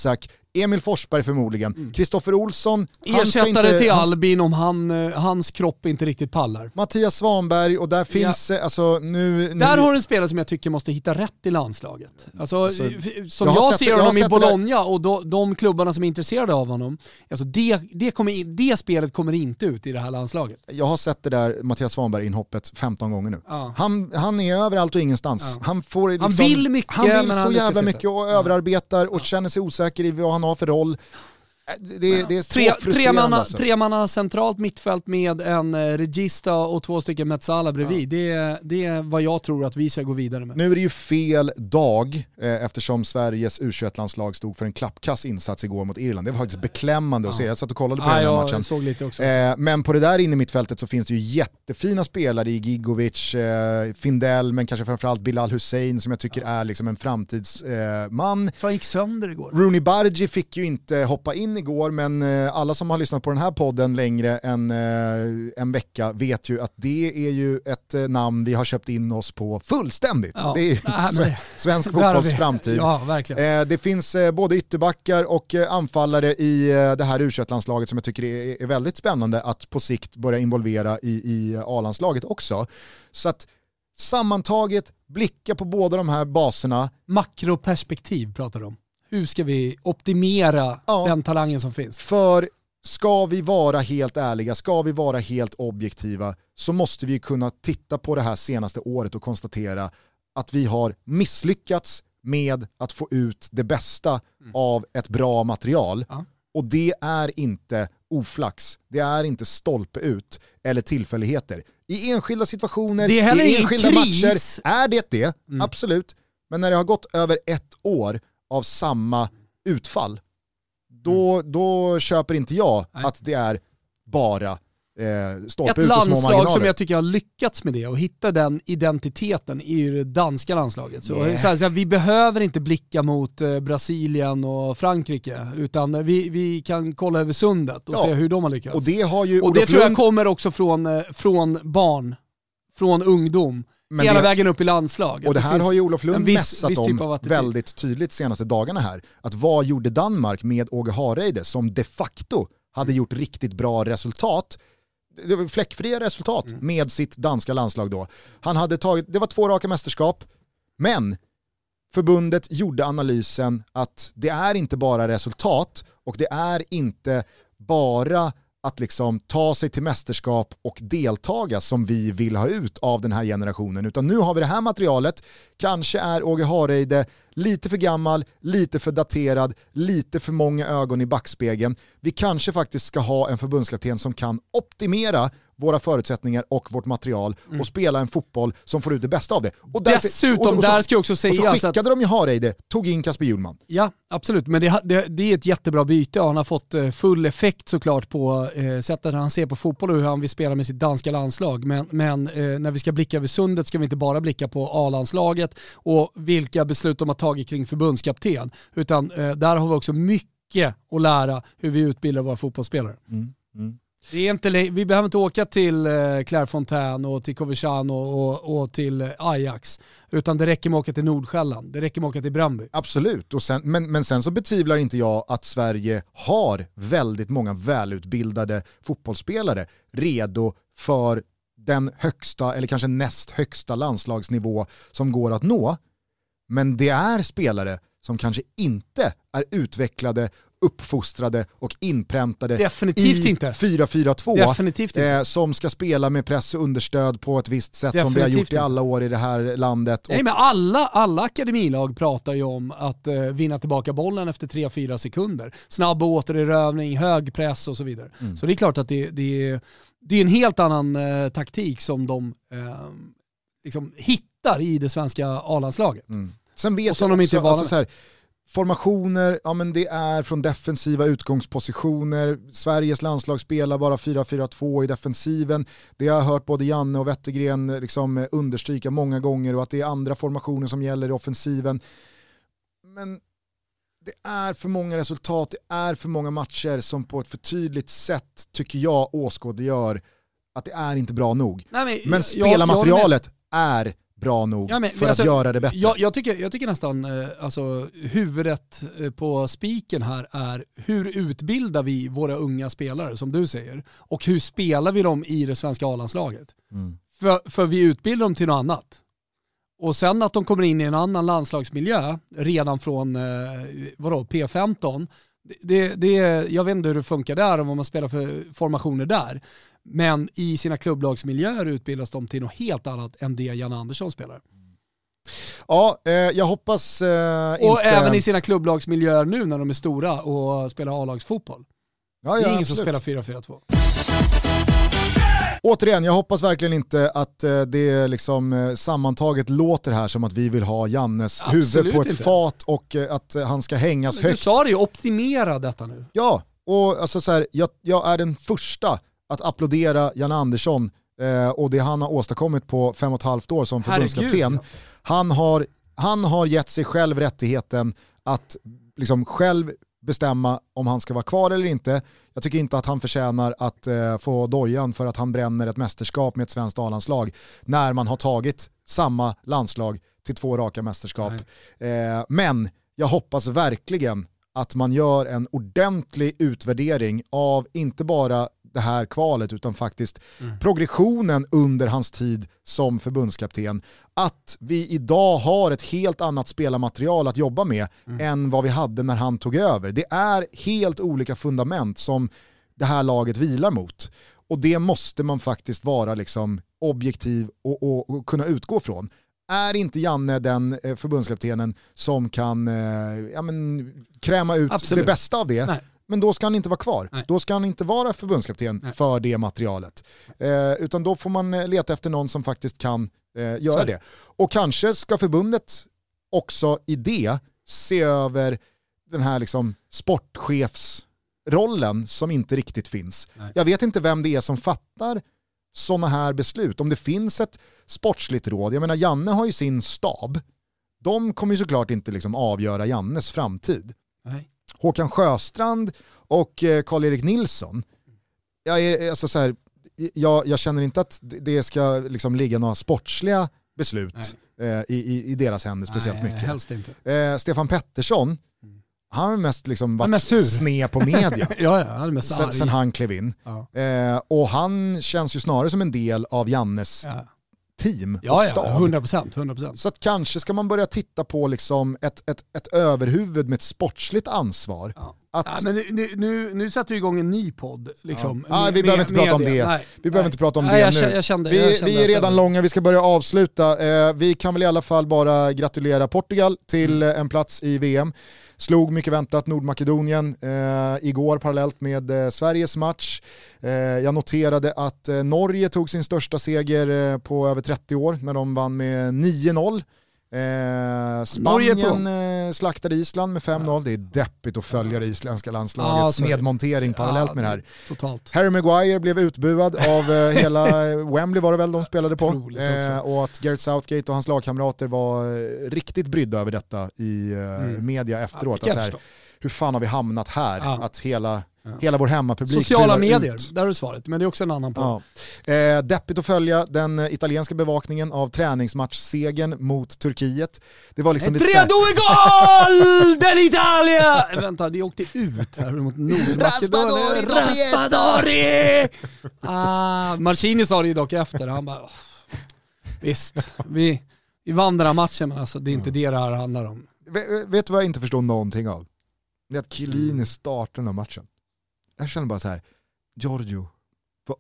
Emil Forsberg förmodligen. Kristoffer mm. Olsson. Ersättare inte, till han, Albin om han, hans kropp inte riktigt pallar. Mattias Svanberg, och där finns... Ja. Alltså, nu, nu, där har du en spelare som jag tycker måste hitta rätt i landslaget. Alltså, alltså, som jag, jag ser honom i Bologna och då, de klubbarna som är intresserade av honom, alltså det, det, kommer, det spelet kommer inte ut i det här landslaget. Jag har sett det där Mattias Svanberg-inhoppet femton gånger nu. Ja. Han, han är överallt och ingenstans. Ja. Han, får liksom, han vill mycket, han vill men så han jävla mycket och ja. överarbetar och ja. känner sig osäker i vad han har för roll. Det, ja. det är så tre, frustrerande. Tre manna, alltså. tre manna centralt mittfält med en eh, Regista och två stycken Metsala bredvid. Ja. Det, det är vad jag tror att vi ska gå vidare med. Nu är det ju fel dag eh, eftersom Sveriges U tjugoett-landslag stod för en klappkass insats igår mot Irland. Det var faktiskt beklämmande ja. att se. Jag satt och kollade på ja, den här jag matchen. Såg lite också. Eh, men på det där inne i mittfältet så finns det ju jättefina spelare i Gigovic, eh, Findell, men kanske framförallt Bilal Hussein som jag tycker ja. är liksom en framtidsman. Eh, Han gick sönder igår. Rooney Bargi fick ju inte hoppa in igår, men eh, alla som har lyssnat på den här podden längre än eh, en vecka vet ju att det är ju ett eh, namn vi har köpt in oss på fullständigt. Ja. Det är ju äh, svensk fotbolls framtid. Ja, verkligen. Eh, det finns eh, både ytterbackar och eh, anfallare i eh, det här U tjugoett-landslaget som jag tycker är, är väldigt spännande att på sikt börja involvera i, i A-landslaget också. Så att sammantaget blicka på båda de här baserna. Makroperspektiv pratar de om. Hur ska vi optimera ja. den talangen som finns? För ska vi vara helt ärliga, ska vi vara helt objektiva, så måste vi kunna titta på det här senaste året och konstatera att vi har misslyckats med att få ut det bästa mm. av ett bra material. Ja. Och det är inte oflax, det är inte stolpe ut eller tillfälligheter. I enskilda situationer, det är i enskilda kris. matcher är det det, mm. absolut. Men när det har gått över ett år av samma utfall, då, mm. då köper inte jag Nej. att det är bara eh, stolpe ut och små marginaler. Ett landslag som jag tycker har lyckats med det och hitta den identiteten i det danska landslaget. Så, yeah. så, här, så här, vi behöver inte blicka mot eh, Brasilien och Frankrike, utan vi, vi kan kolla över sundet och ja. se hur de har lyckats. Och det, har ju och det tror jag kommer också från, eh, från barn, från ungdom. Men hela det, vägen upp i landslag. Och det här det har ju Olof Lund viss, mässat om väldigt tydligt senaste dagarna här. Att vad gjorde Danmark med Åge Hareide som de facto hade gjort riktigt bra resultat, det var fläckfria resultat mm. med sitt danska landslag då. Han hade tagit, det var två raka mästerskap, men förbundet gjorde analysen att det är inte bara resultat och det är inte bara att liksom ta sig till mästerskap och deltaga som vi vill ha ut av den här generationen. Utan nu har vi det här materialet. Kanske är Åge Hareide lite för gammal, lite för daterad, lite för många ögon i backspegeln. Vi kanske faktiskt ska ha en förbundskapten som kan optimera våra förutsättningar och vårt material mm. och spela en fotboll som får ut det bästa av det. Och därför, Dessutom, och, och så, där ska jag också säga... Och så skickade att, de ju Hareide, tog in Kasper Hjulman. Ja, absolut. Men det, det, det är ett jättebra byte och han har fått full effekt såklart på eh, sättet han ser på fotboll och hur han vill spela med sitt danska landslag. Men, men eh, när vi ska blicka över sundet ska vi inte bara blicka på A-landslaget och vilka beslut de har tagit kring förbundskapten. Utan eh, där har vi också mycket att lära hur vi utbildar våra fotbollsspelare. Mm. Mm. Det är inte, vi behöver inte åka till Clairefontaine och till Coverciano och, och, och till Ajax, utan det räcker med att åka till Nordsjälland, det räcker med att åka till Brandby. Absolut, och sen, men, men sen så betvivlar inte jag att Sverige har väldigt många välutbildade fotbollsspelare redo för den högsta eller kanske näst högsta landslagsnivå som går att nå. Men det är spelare som kanske inte är utvecklade, uppfostrade och inpräntade Definitivt i inte. fyra fyra två Definitivt inte. Eh, som ska spela med press och understöd på ett visst sätt. Definitivt som vi har gjort i alla år i det här landet. Nej, men alla, alla akademilag pratar ju om att eh, vinna tillbaka bollen efter tre fyra sekunder. Snabb återerövring, hög press och så vidare. Mm. Så det är klart att det, det, det är en helt annan eh, taktik som de eh, liksom hittar i det svenska A-landslaget. Mm. Sen vet jag också, alltså så här, formationer, ja men det är från defensiva utgångspositioner. Sveriges landslag spelar bara fyra fyra två i defensiven. Det har jag hört både Janne och Wettergren liksom understryka många gånger, och att det är andra formationer som gäller i offensiven. Men det är för många resultat, det är för många matcher som på ett för tydligt sätt, tycker jag, åskådliggör att det är inte bra nog. Nej, men men spelarmaterialet är bra nog ja, men, för alltså, att göra det bättre? Jag, jag, tycker, jag tycker nästan eh, alltså, huvudet på spiken här är hur utbildar vi våra unga spelare, som du säger, och hur spelar vi dem i det svenska A-landslaget? Mm. För, för vi utbildar dem till något annat. Och sen att de kommer in i en annan landslagsmiljö redan från eh, vadå, P femton, det, det, jag vet inte hur det funkar där och vad man spelar för formationer där. Men i sina klubblagsmiljöer utbildas de till något helt annat än det Jan Andersson spelar. Ja, eh, jag hoppas eh, och inte... även i sina klubblagsmiljöer nu när de är stora och spelar A-lagsfotboll. Ja, det är ja, ingen absolut. som spelar fyra fyra två. Återigen, jag hoppas verkligen inte att eh, det liksom eh, sammantaget låter här som att vi vill ha Jannes Absolut huvud på ett inte. fat och eh, att eh, han ska hängas Men högt. du sa det ju, optimera detta nu. Ja, och alltså så här, jag, jag är den första att applådera Jan Andersson eh, och det han har åstadkommit på fem och ett halvt år som förbundskapten. Ja. Han har, han har gett sig själv rättigheten att liksom själv bestämma om han ska vara kvar eller inte. Jag tycker inte att han förtjänar att eh, få dojan för att han bränner ett mästerskap med ett svenskt A-landslag när man har tagit samma landslag till två raka mästerskap. Eh, men jag hoppas verkligen att man gör en ordentlig utvärdering av inte bara det här kvalet utan faktiskt mm. progressionen under hans tid som förbundskapten. Att vi idag har ett helt annat spelarmaterial att jobba med mm. än vad vi hade när han tog över. Det är helt olika fundament som det här laget vilar mot. Och det måste man faktiskt vara liksom objektiv och, och, och kunna utgå från. Är inte Janne den eh, förbundskaptenen som kan eh, ja, men, kräma ut Absolut. det bästa av det? Nej. Men då ska han inte vara kvar. Nej. Då ska han inte vara förbundskapten Nej. för det materialet. Eh, utan då får man leta efter någon som faktiskt kan eh, göra det. Och kanske ska förbundet också i det se över den här liksom sportchefsrollen som inte riktigt finns. Nej. Jag vet inte vem det är som fattar sådana här beslut. Om det finns ett sportsligt råd. Jag menar, Janne har ju sin stab. De kommer ju såklart inte liksom avgöra Jannes framtid. Nej. Håkan Sjöstrand och Karl-Erik Nilsson. Jag, är, alltså så här, jag, jag känner inte att det ska liksom ligga några sportsliga beslut eh, i, i deras händer speciellt Nej, mycket. Helst inte. Eh, Stefan Pettersson, mm. han har mest liksom varit mest sned på media ja, ja, han är mest sen, sen han klev in. Ja. Eh, och han känns ju snarare som en del av Jannes ja. team ja, och ja, stab. hundra procent, hundra procent. Så att kanske ska man börja titta på liksom ett, ett, ett överhuvud med ett sportsligt ansvar. Ja. Att... Ja, men nu, nu, nu sätter vi igång en ny podd. Liksom, ja. Nej, vi med, behöver inte prata om det. Nej, vi behöver nej. inte prata om nej, det jag, nu. Jag kände, vi, jag kände vi är redan var... långa, vi ska börja avsluta. Eh, vi kan väl i alla fall bara gratulera Portugal till mm. en plats i V M. Slog mycket väntat Nordmakedonien eh, igår parallellt med eh, Sveriges match. Eh, jag noterade att eh, Norge tog sin största seger eh, på över trettio år när de vann med nio noll. Eh, Spanien eh, slaktade Island med fem noll. Det är deppigt att följa det isländska landslagets ja, nedmontering parallellt ja, med det här. Totalt. Harry Maguire blev utbuad av eh, hela Wembley var det väl de spelade på. Eh, och att Gareth Southgate och hans lagkamrater var eh, riktigt brydda över detta i eh, mm. media efteråt. Ja, att, så här, hur fan har vi hamnat här? Ja. Att hela... Ja. Hela vår hemmapublik. Sociala medier, ut. Där är svaret. Men det är också en annan på. Ja. Eh, deppigt att följa den italienska bevakningen av träningsmatchsegern mot Turkiet. Det var liksom lite tre due gol del Italia! Vänta, det åkte ut här mot Nordmakedonien. Raspadori! ah, Marcini sa det ju dock efter. Han bara, visst, vi, vi vann den här matchen men alltså, det är inte ja. det det här handlar om. Vet, vet du vad jag inte förstår någonting av? Det är att Chiellini startar den här matchen. Jag känner bara så här, Giorgio, va,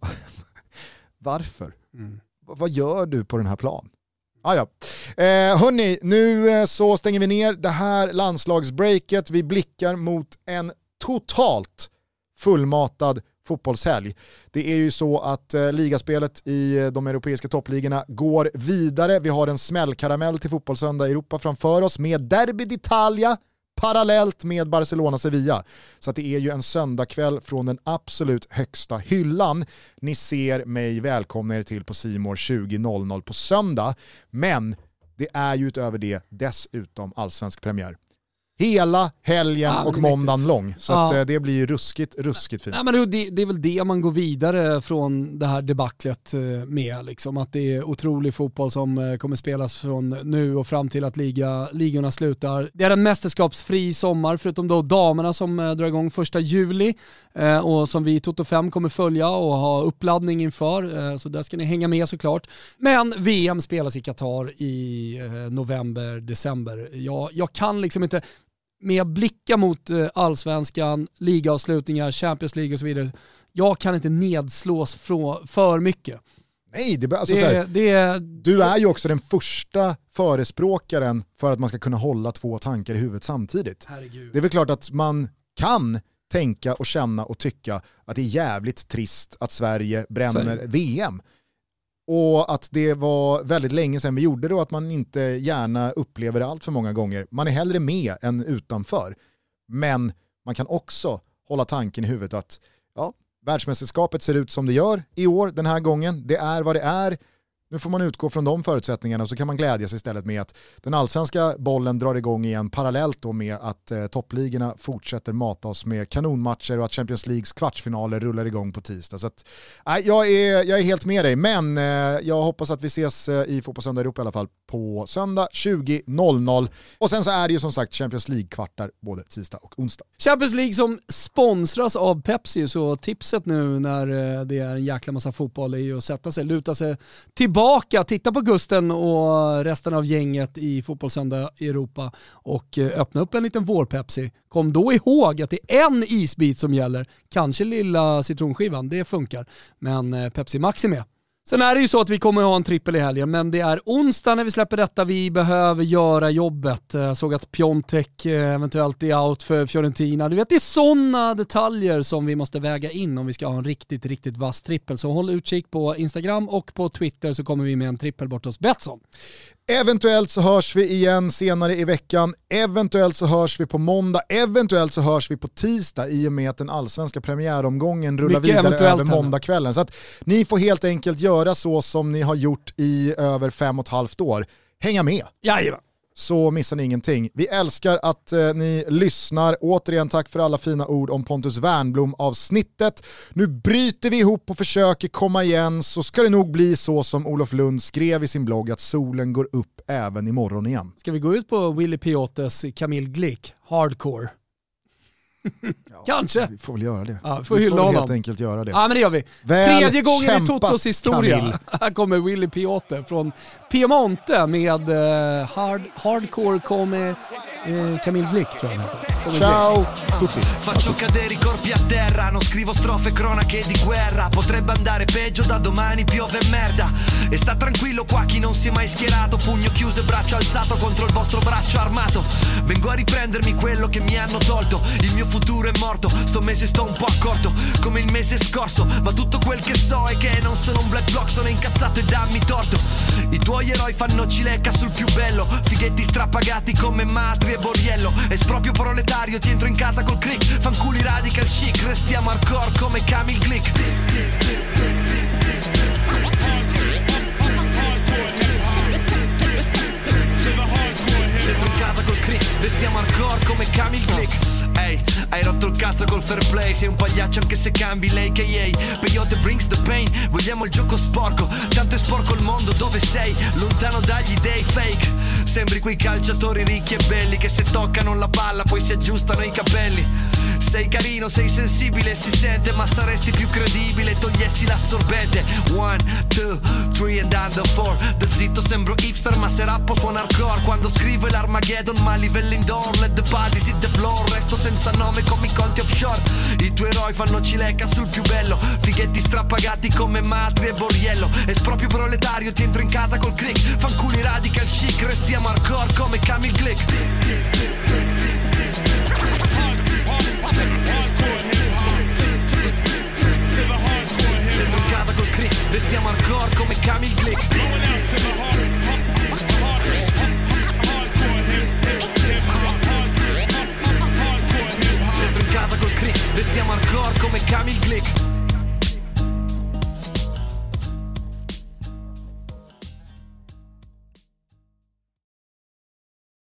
varför? Mm. Va, vad gör du på den här plan? Ah, ja. eh, hörni, nu så stänger vi ner det här landslagsbreaket. Vi blickar mot en totalt fullmatad fotbollshelg. Det är ju så att eh, ligaspelet i de europeiska toppligorna går vidare. Vi har en smällkaramell till fotbollssöndag i Europa framför oss med Derby d'Italia parallellt med Barcelona-Sevilla. Så att det är ju en söndagkväll från den absolut högsta hyllan. Ni ser mig välkomna er till på C More tjugo noll noll på söndag. Men det är ju utöver det dessutom allsvensk premiär. hela helgen ja, och måndagen lång. Så ja. att, eh, det blir ju ruskigt, ruskigt fint. Ja, men det, det är väl det man går vidare från det här debaclet med. Liksom. Att det är otrolig fotboll som kommer spelas från nu och fram till att liga, ligorna slutar. Det är en mästerskapsfri sommar, förutom då damerna som drar igång första juli eh, och som vi i Toto fem kommer följa och ha uppladdning inför. Eh, så där ska ni hänga med såklart. Men V M spelas i Qatar i eh, november, december. Jag, jag kan liksom inte... med blicka mot allsvenskan, ligaavslutningar, Champions League och så vidare. Jag kan inte nedslås för, för mycket. Nej, det, alltså det, så här, det, du är ju också den första förespråkaren för att man ska kunna hålla två tankar i huvudet samtidigt. Herregud. Det är väl klart att man kan tänka och känna och tycka att det är jävligt trist att Sverige bränner V M. Och att det var väldigt länge sedan vi gjorde det och att man inte gärna upplever det allt för många gånger. Man är hellre med än utanför. Men man kan också hålla tanken i huvudet att ja, världsmästerskapet ser ut som det gör i år den här gången. Det är vad det är. Nu får man utgå från de förutsättningarna och så kan man glädjas istället med att den allsvenska bollen drar igång igen parallellt då med att eh, toppligorna fortsätter mata oss med kanonmatcher och att Champions Leagues kvartsfinaler rullar igång på tisdag. Så att, eh, jag, är, jag är helt med dig, men eh, jag hoppas att vi ses eh, i Fotbollssöndag Europa i alla fall på söndag tjugo noll noll. Och sen så är det ju som sagt Champions League-kvartar både tisdag och onsdag. Champions League som sponsras av Pepsi, så tipset nu när det är en jäkla massa fotboll är ju att sätta sig, luta sig tillbaka, titta på Gusten och resten av gänget i Fotbollssöndag Europa och öppna upp en liten vårpepsi. Kom då ihåg att det är en isbit som gäller, kanske lilla citronskivan, det funkar, men Pepsi Max är med. Sen är det ju så att vi kommer att ha en trippel i helgen, men det är onsdag när vi släpper detta. Vi behöver göra jobbet. Jag såg att Piontek eventuellt är out för Fiorentina. Du vet, det är sådana detaljer som vi måste väga in om vi ska ha en riktigt, riktigt vass trippel. Så håll utkik på Instagram och på Twitter så kommer vi med en trippel bort hos Betsson. Eventuellt så hörs vi igen senare i veckan. Eventuellt så hörs vi på måndag. Eventuellt så hörs vi på tisdag i och med att den allsvenska premiäromgången rullar Mycket vidare över henne. måndagskvällen. Så att ni får helt enkelt göra så som ni har gjort i över fem och ett halvt år. Hänga med. Jajamän. Så missar ni ingenting. Vi älskar att eh, ni lyssnar. Återigen tack för alla fina ord om Pontus Wernbloom-avsnittet. Nu bryter vi ihop och försöker komma igen, så ska det nog bli så som Olof Lund skrev i sin blogg, att solen går upp även imorgon igen. Ska vi gå ut på Willy Piotes Camille Glick, hardcore? Ja, Får vi får väl göra det. Ja, får vi hylla får honom. helt enkelt göra det. Ja, men det gör vi. Väl Tredje gången i kämpat, Totos historia. Camille. Här kommer Willy Piote från Piemonte med uh, hard, Hardcore come eh, Camille Glick, tror jag han heter. Ciao tutti. Faccio cadere i corpi a terra, non scrivo strofe cronache di guerra. Potrebbe andare peggio, da domani piove merda. E sta tranquillo qua chi non si è mai schierato, pugno chiuso e braccio alzato contro il vostro braccio armato. Vengo a riprendermi quello che mi hanno tolto. Il mio futuro è morto, sto mese sto un po' accorto, come il mese scorso. Ma tutto quel che so è che non sono un black bloc, sono incazzato e dammi torto. I tuoi eroi fanno cilecca sul più bello, fighetti strappagati come Matri e Borriello. Esproprio proletario, ti entro in casa col click. Fanculi radical chic, restiamo hardcore come Camille Glick. Dentro in casa col click, restiamo hardcore come Camille Glick. Ehi, hai rotto il cazzo col fair play, sei un pagliaccio anche se cambi l'A K A. Peyote brings the pain, vogliamo il gioco sporco, tanto è sporco il mondo dove sei, lontano dagli dei fake. Sembri quei calciatori ricchi e belli che se toccano la palla poi si aggiustano i capelli. Sei carino, sei sensibile, si sente, ma saresti più credibile, togliessi l'assorbente. One, two, three and under four. Da zitto sembro hipster, ma se rappo suona hardcore. Quando scrivo è l'Armageddon, ma a livello indoor. Let the bodies hit the floor, resto senza nome come i conti offshore. I tuoi eroi fanno cilecca sul più bello, fighetti strappagati come Matri e Borriello. Esproprio proletario, ti entro in casa col click. Fanculi radical chic, restiamo hardcore come Camille Glick. Dentro in casa col click, restiamo hardcore come Camille Glick. Dentro in casa col click, restiamo hardcore come Camille Glick.